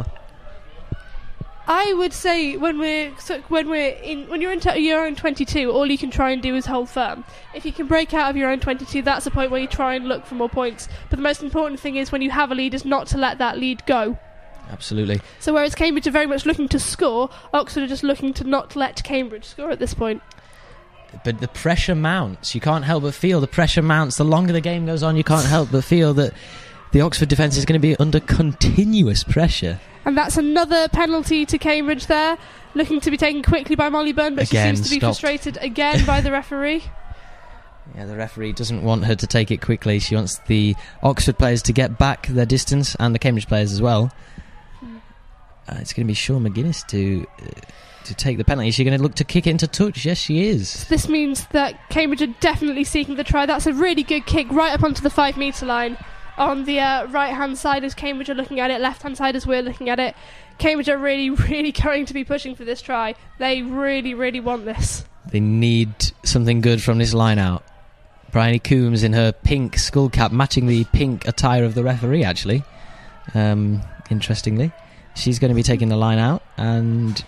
I would say when we're so when we're in when you're in t- your own twenty-two, all you can try and do is hold firm. If you can break out of your own twenty-two, that's a point where you try and look for more points. But the most important thing is when you have a lead is not to let that lead go. Absolutely. So whereas Cambridge are very much looking to score, Oxford are just looking to not let Cambridge score at this point. But the pressure mounts. You can't help but feel the pressure mounts. The longer the game goes on, you can't help but feel that the Oxford defence is going to be under continuous pressure. And that's another penalty to Cambridge there, looking to be taken quickly by Molly Byrne, but Again, she seems to be stopped. frustrated again by the referee. Yeah, the referee doesn't want her to take it quickly. She wants the Oxford players to get back their distance, and the Cambridge players as well. Hmm. Uh, it's going to be Sean McGuinness to uh, to take the penalty. Is she going to look to kick it into touch? Yes, she is. This means that Cambridge are definitely seeking the try. That's a really good kick right up onto the five metre line. On the uh, right-hand side as Cambridge are looking at it, left-hand side as we're looking at it. Cambridge are really, really going to be pushing for this try. They really, really want this. They need something good from this line out. Bryony Coombs in her pink skull cap, matching the pink attire of the referee, actually. Um, interestingly. She's going to be taking the line out, and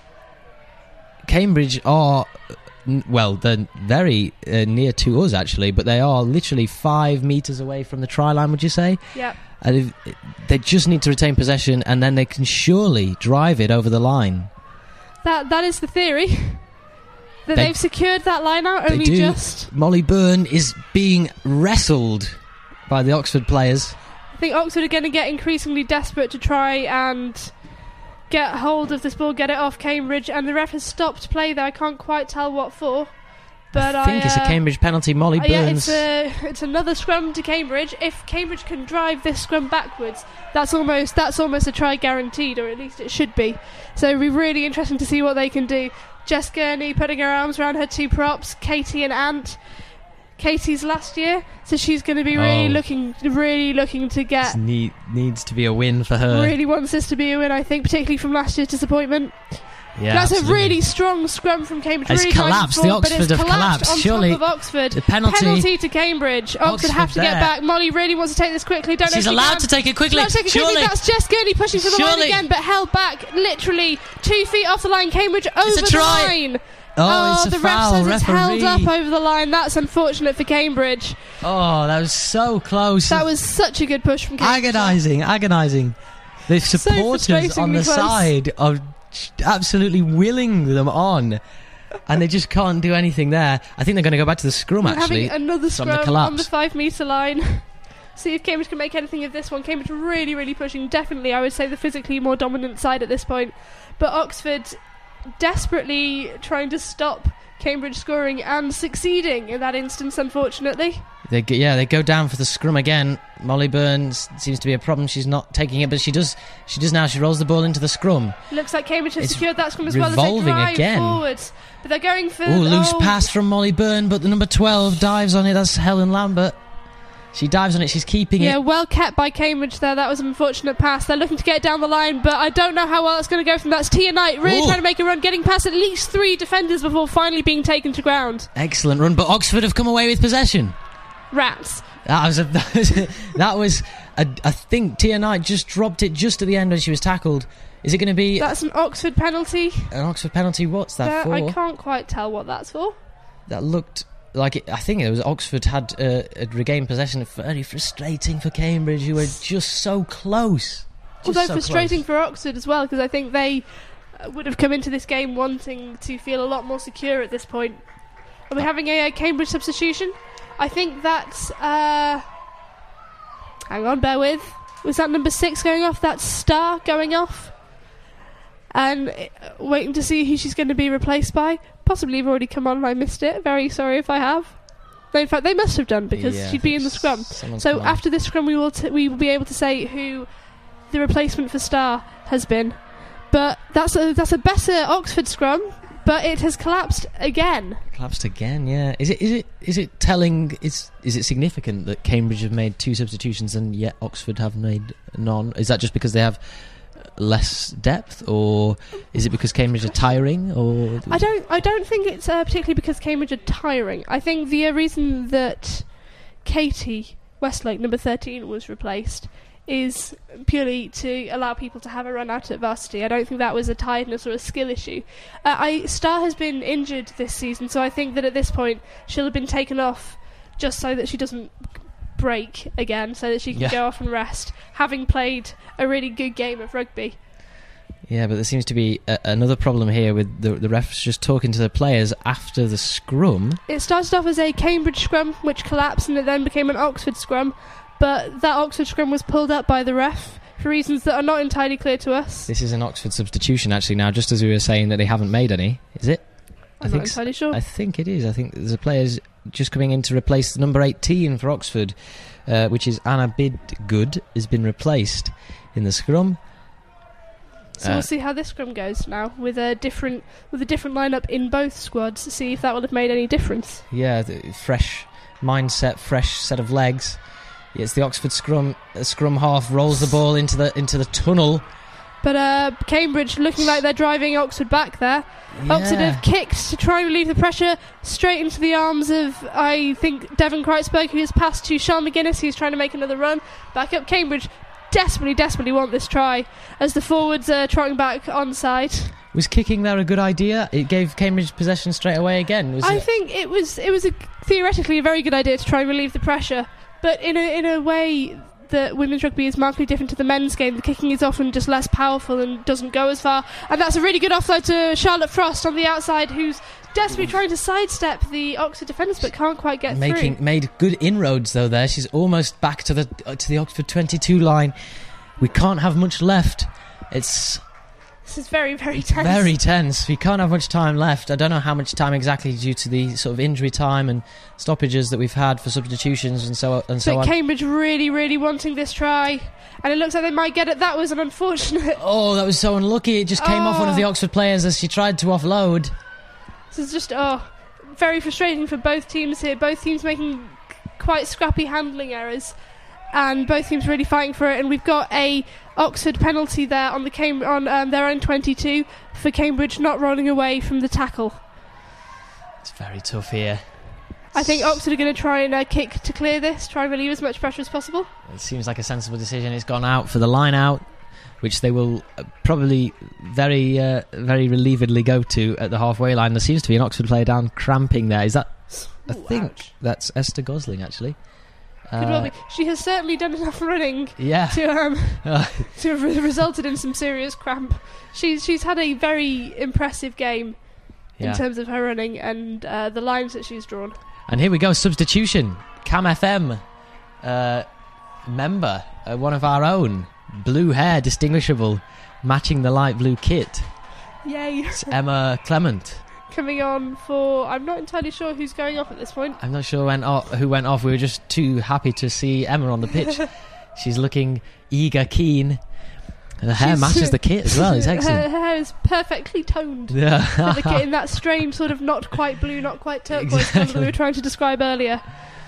Cambridge are... Well, they're very uh, near to us, actually, but they are literally five metres away from the try line, would you say? Yeah. And if, they just need to retain possession, and then they can surely drive it over the line. That That is the theory. That They- they've secured that line out, They only do. just... Molly Byrne is being wrestled by the Oxford players. I think Oxford are going to get increasingly desperate to try and get hold of this ball, get it off Cambridge, and the ref has stopped play there. I can't quite tell what for. But I think I, it's a uh, Cambridge penalty. Molly Uh, yeah, Burns. it's, a, it's another scrum to Cambridge. If Cambridge can drive this scrum backwards, that's almost that's almost a try guaranteed, or at least it should be. So it'll be really interesting to see what they can do. Jess Gurney putting her arms around her two props, Katie and Ant. Katie's last year, so she's going to be really Oh. looking, really looking to get. This need, needs to be a win for her. Really wants this to be a win, I think, particularly from last year's disappointment. Yeah, That's absolutely. a really strong scrum from Cambridge. It's really driving collapsed. The forward, but Oxford it's have collapsed collapsed. on Surely top of Oxford. the penalty- to Cambridge. Oxford, Oxford have to get there. back. Molly really wants to take this quickly. Don't know She's if she allowed can. to take it quickly. She's allowed to take it quickly. Surely. That's Jess Gurney pushing for the line Surely. again, but held back literally two feet off the line. Cambridge over It's a the try. line. Oh, it's a the foul. ref says it's held Referee. up over the line. That's unfortunate for Cambridge. Oh, that was so close. That was such a good push from Cambridge. agonising, agonising. The supporters on the frustratingly close. side are absolutely willing them on, and they just can't do anything there. I think they're going to go back to the scrum, We're actually. having another from the scrum collapse. on the five metre line. See if Cambridge can make anything of this one. Cambridge really, really pushing. Definitely, I would say, the physically more dominant side at this point. But Oxford desperately trying to stop Cambridge scoring and succeeding in that instance, unfortunately. They go, yeah, they go down for the scrum again. Molly Burns seems to be a problem. She's not taking it, but she does. She does now. She rolls the ball into the scrum. Looks like Cambridge has It's secured that scrum as well as they revolving drive again. forwards. But they're going for... Ooh, loose oh, pass from Molly Byrne, but the number twelve dives on it. That's Helen Lambert. She dives on it. She's keeping Yeah, it. well kept by Cambridge there. That was an unfortunate pass. They're looking to get it down the line, but I don't know how well it's going to go from that. That's Tia Knight really Ooh. trying to make a run, getting past at least three defenders before finally being taken to ground. Excellent run, but Oxford have come away with possession. Rats. That was a, that was, a, that was a, I think Tia Knight just dropped it just at the end when she was tackled. Is it going to be That's an Oxford penalty. an Oxford penalty? What's that That- for? I can't quite tell what that's for. That looked like it, I think it was Oxford had uh, had regained possession. Very frustrating for Cambridge, who were just so close. Just Although so frustrating close. for Oxford as well, because I think they uh, would have come into this game wanting to feel a lot more secure at this point. Are we having a, uh Cambridge substitution? I think that's... Uh, hang on, bear with. Was that number six going off? That's Star going off? And uh, waiting to see who she's going to be replaced by. Possibly you've already come on and I missed it. Very sorry if I have. No, in fact, they must have done, because Yeah, she'd be in the scrum. someone's So come on. after this scrum, we will t- we will be able to say who the replacement for Star has been. But that's a that's a better Oxford scrum, but it has collapsed again. Collapsed again, yeah. Is it is it is it telling? Is is it significant that Cambridge have made two substitutions and yet Oxford have made none? Is that just because they have less depth, or is it because Cambridge are tiring? Or I don't I don't think it's uh, particularly because Cambridge are tiring. I think the uh, reason that Katie Westlake, number thirteen, was replaced is purely to allow people to have a run out at varsity. I don't think that was a tiredness or a skill issue. Uh, I Star has been injured this season, so I think that at this point she'll have been taken off just so that she doesn't break again, so that she can Yeah. go off and rest, having played a really good game of rugby. Yeah, but there seems to be a, another problem here with the, the refs just talking to the players after the scrum. It started off as a Cambridge scrum, which collapsed, and it then became an Oxford scrum. But that Oxford scrum was pulled up by the ref for reasons that are not entirely clear to us. This is an Oxford substitution, actually, now, just as we were saying that they haven't made any. Is it? I'm I not think s- entirely sure. I think it is. I think there's a player's just coming in to replace number eighteen for Oxford, uh, which is Anna Bidgood, has been replaced in the scrum. So Uh, we'll see how this scrum goes now, with a different with a different lineup in both squads, to see if that will have made any difference. Yeah, the fresh mindset, fresh set of legs. Yeah, it's the Oxford scrum. Uh, scrum half rolls the ball into the into the tunnel. But uh, Cambridge looking like they're driving Oxford back there. Oxford Yeah. have kicked to try and relieve the pressure straight into the arms of, I think, Devon Kreutzberg, who has passed to Sean McGuinness, who's trying to make another run. Back up Cambridge. Desperately, desperately want this try as the forwards are trotting back onside. Was kicking there a good idea? It gave Cambridge possession straight away again. Was I it? think it was it was a, theoretically a very good idea to try and relieve the pressure, but in a in a way that women's rugby is markedly different to the men's game. The kicking is often just less powerful and doesn't go as far. And that's a really good offload to Charlotte Frost on the outside, who's desperately trying to sidestep the Oxford defenders but can't quite get Making through. made good inroads though. There, she's almost back to the uh, to the Oxford twenty-two line. We can't have much left. It's This is very, very tense. very tense. We can't have much time left. I don't know how much time exactly due to the sort of injury time and stoppages that we've had for substitutions and so and so But on. Cambridge really, really wanting this try. And it looks like they might get it. That was an unfortunate... Oh, that was so unlucky. It just came off one of the Oh. Oxford players as she tried to offload. This is just, oh, very frustrating for both teams here. Both teams making quite scrappy handling errors. And both teams really fighting for it. And we've got a Oxford penalty there on the Cam- on um, their own twenty-two for Cambridge not rolling away from the tackle. It's very tough here. I think Oxford are going to try and uh, kick to clear this, try and relieve as much pressure as possible. It seems like a sensible decision. It's gone out for the line out, which they will uh, probably very, uh, very relievedly go to at the halfway line. There seems to be an Oxford player down cramping there. Is that? I Ooh, think ouch. that's Esther Gosling actually. Could well be. She has certainly done enough running Yeah. to um Uh, to have re- resulted in some serious cramp. She's she's had a very impressive game yeah. in terms of her running and uh, the lines that she's drawn. And here we go, substitution. Cam F M uh, member, uh, one of our own, blue hair, distinguishable, matching the light blue kit. Yay! It's Emma Clement. Coming on for, I'm not entirely sure who's going off at this point. I'm not sure when off, who went off. We were just too happy to see Emma on the pitch. She's looking eager, keen. And the hair She's- matches the kit as well. It's Her, excellent. her hair is perfectly toned. Yeah. For the kit in that strange sort of not quite blue, not quite turquoise colour that we were trying to describe earlier.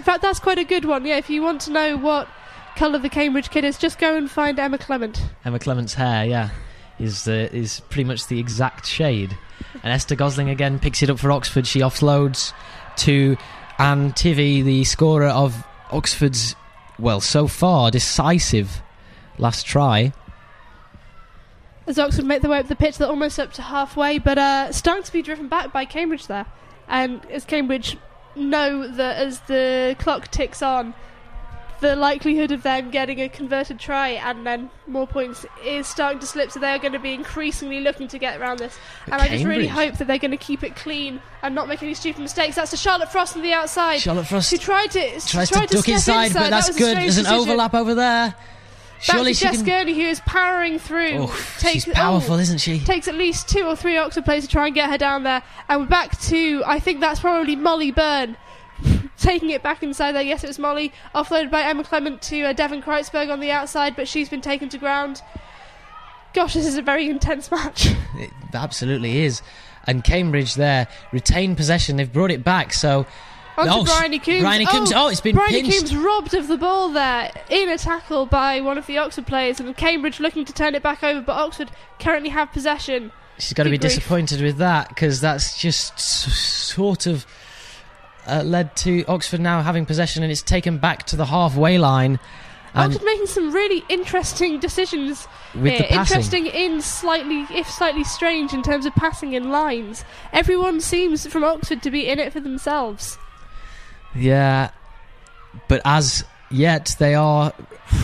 In fact, that's quite a good one. Yeah, if you want to know what colour the Cambridge kid is, just go and find Emma Clement. Emma Clement's hair, yeah, is uh, is pretty much the exact shade. And Esther Gosling again picks it up for Oxford. She offloads to Anne Tivy, the scorer of Oxford's, well, so far decisive last try. As Oxford make their way up the pitch, they're almost up to halfway, but uh, starting to be driven back by Cambridge there. And as Cambridge know that as the clock ticks on, the likelihood of them getting a converted try and then more points is starting to slip, so they're going to be increasingly looking to get around this. But and I just really Cambridge- hope that they're going to keep it clean and not make any stupid mistakes. That's to Charlotte Frost on the outside. Charlotte Frost She tried to tries tried to duck step inside, but that's That was a good. strange There's an decision. overlap over there. Surely Back to she Jess can. Gurney, who is powering through. Oh, Takes- she's powerful, oh, isn't she? Takes at least two or three Oxford players to try and get her down there. And we're back to, I think that's probably Molly Byrne taking it back inside there. Yes, it was Molly. Offloaded by Emma Clement to uh, Devon Kreutzberg on the outside, but she's been taken to ground. Gosh, this is a very intense match. It absolutely is. And Cambridge there retain possession. They've brought it back, so. On to Oh, Bryony Coombs. Bryony Coombs. Oh, it's been Bryony pinched. Coombs robbed of the ball there in a tackle by one of the Oxford players, and Cambridge looking to turn it back over, but Oxford currently have possession. She's got to be Good grief. disappointed with that, because that's just s- sort of uh, led to Oxford now having possession, and it's taken back to the halfway line. And Oxford making some really interesting decisions with here. the passing. Interesting in slightly, if slightly strange in terms of passing in lines. Everyone seems from Oxford to be in it for themselves. Yeah, but as yet they are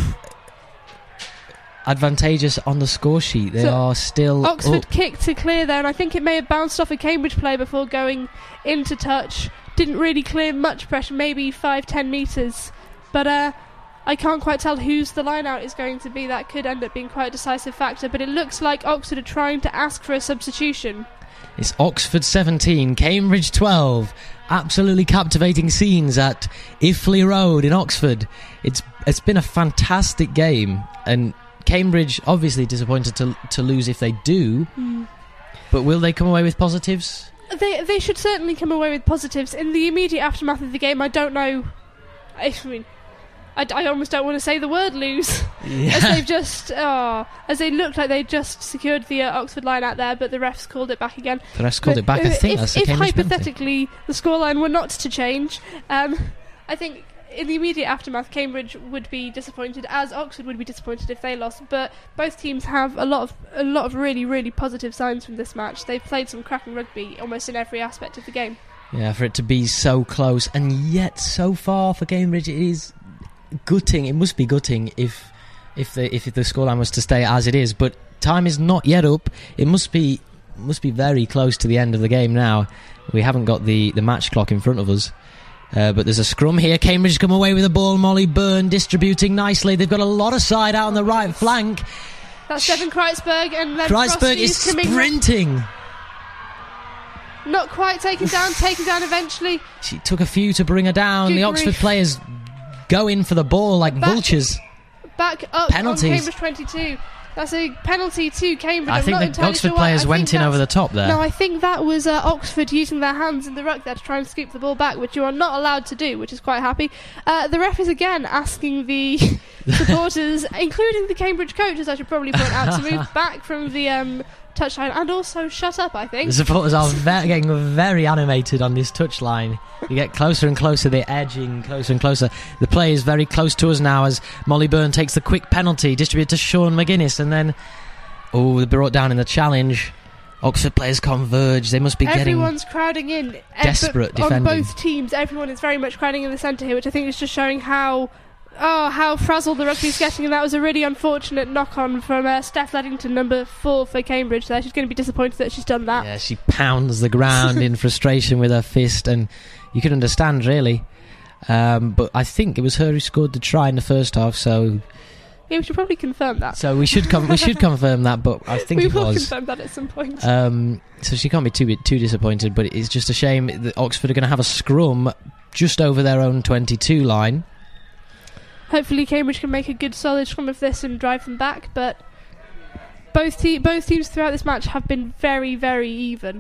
advantageous on the score sheet. They So, are still Oxford up. kicked to clear there, and I think it may have bounced off a Cambridge player before going into touch. Didn't really clear much pressure, maybe five, ten metres. But uh, I can't quite tell whose the line out is going to be. That could end up being quite a decisive factor, but it looks like Oxford are trying to ask for a substitution. It's Oxford seventeen, Cambridge twelve. Absolutely captivating scenes at Iffley Road in Oxford. It's it's been a fantastic game, and Cambridge obviously disappointed to to lose if they do. Mm. But will they come away with positives? They they should certainly come away with positives. In the immediate aftermath of the game, I don't know. I mean, I, I almost don't want to say the word lose. As they've just, oh, as they looked like they just secured the uh, Oxford line out there, but the refs called it back again. The refs called But, it back. I uh, think if, that's a if Cambridge penalty. hypothetically the scoreline were not to change, um, I think in the immediate aftermath, Cambridge would be disappointed, as Oxford would be disappointed if they lost. But both teams have a lot of a lot of really really positive signs from this match. They've played some cracking rugby almost in every aspect of the game. Yeah, for it to be so close and yet so far for Cambridge, it is gutting. It must be gutting if if the if the scoreline was to stay as it is. But time is not yet up. It must be must be very close to the end of the game now. We haven't got the, the match clock in front of us. Uh, but there's a scrum here. Cambridge come away with the ball. Molly Byrne distributing nicely. They've got a lot of side out on the right flank. That's Devon Kreutzberg, and then Kreisberg Frosty is coming sprinting. not quite taken down, taken down eventually. She took a few to bring her down. Good the Oxford grief. players go in for the ball like Back- vultures. Back up Penalties. on Cambridge twenty-two. That's a penalty to Cambridge. I I'm think not the entirely Oxford sure why. players I went think in over the that's- top there. No, I think that was uh, Oxford using their hands in the ruck there to try and scoop the ball back, which you are not allowed to do, which is quite happy. Uh, the ref is again asking the supporters, including the Cambridge coaches, I should probably point out, to move back from the um, touchline and also shut up, I think. The supporters are ve- getting very animated on this touchline. You get closer and closer, they're edging closer and closer. The play is very close to us now as Molly Byrne takes the quick penalty, distributed to Sean McGuinness, and then, oh, they're brought down in the challenge. Oxford players converge. They must be Everyone's crowding in. Eh, but desperate on defending. both teams, everyone is very much crowding in the centre here, which I think is just showing how oh how frazzled the rugby's getting, and that was a really unfortunate knock-on from uh, Steph Leddington, number four for Cambridge there. She's going to be disappointed that she's done that. getting... Yeah, she pounds the ground in frustration with her fist, and you can understand, really. Um, but I think it was her who scored the try in the first half, so... Yeah, we should probably confirm that. So we should com- we should confirm that, but I think we it will was. confirm that at some point. Um, so she can't be too too disappointed, but it's just a shame that Oxford are going to have a scrum just over their own twenty-two line. Hopefully Cambridge can make a good solid scrum of this and drive them back, but both te- both teams throughout this match have been very, very even.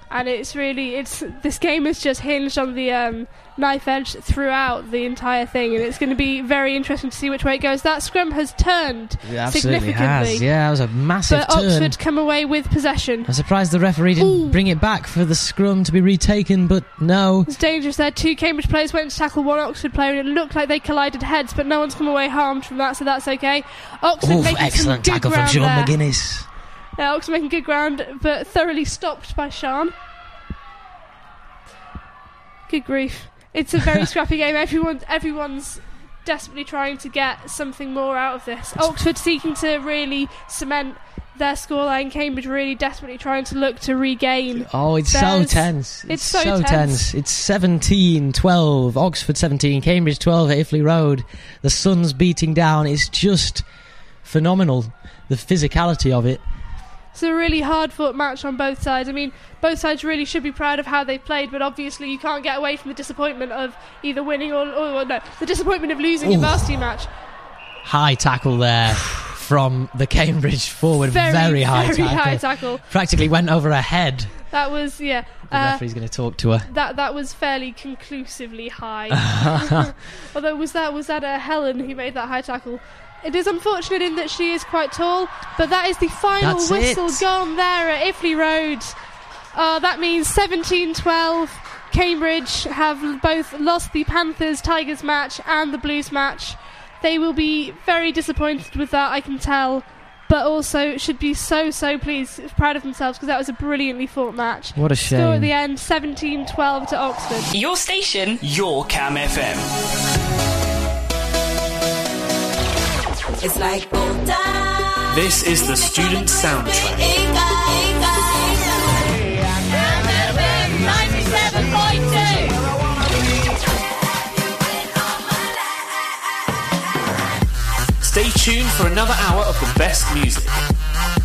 and it's really it's this game is just hinged on the um, knife edge throughout the entire thing, and it's going to be very interesting to see which way it goes. That scrum has turned It absolutely significantly. has. Yeah, it was a massive But turn. Oxford come away with possession. I'm surprised the referee didn't Ooh. bring it back for the scrum to be retaken, but no. It's dangerous there. Two Cambridge players went to tackle one Oxford player, and it looked like they collided heads, but no one's come away harmed from that, so that's okay. Oxford Oof, making excellent some good tackle from ground Sean there. McGuinness. Yeah, Oxford making good ground, but thoroughly stopped by Sean. Good grief. It's a very scrappy game. Everyone, everyone's desperately trying to get something more out of this. Oxford seeking to really cement their scoreline. Cambridge really desperately trying to look to regain. Oh, it's so There's- tense. it's so tense. tense. It's seventeen twelve. Oxford seventeen, Cambridge twelve at Iffley Road. The sun's beating down. It's just phenomenal, the physicality of it. It's a really hard-fought match on both sides. I mean, both sides really should be proud of how they've played, but obviously you can't get away from the disappointment of either winning or, or, or no, the disappointment of losing Ooh. a varsity match. High tackle there from the Cambridge forward. Very, Very, high very tackle. high tackle. Practically went over her head. That was, yeah. The uh, referee's going to talk to her. That that was fairly conclusively high. Although was that was that a Helen who made that high tackle? It is unfortunate in that she is quite tall, but that is the final That's whistle it. gone there at Iffley Road. Uh, that means seventeen twelve. Cambridge have both lost the Panthers Tigers match and the Blues match. They will be very disappointed with that, I can tell, but also should be so so pleased, proud of themselves, because that was a brilliantly fought match. What a Score at shame. the end, seventeen twelve to Oxford. Your station. Your Cam F M. It's like old times. This is the student soundtrack. ninety-seven point two. Stay tuned for another hour of the best music.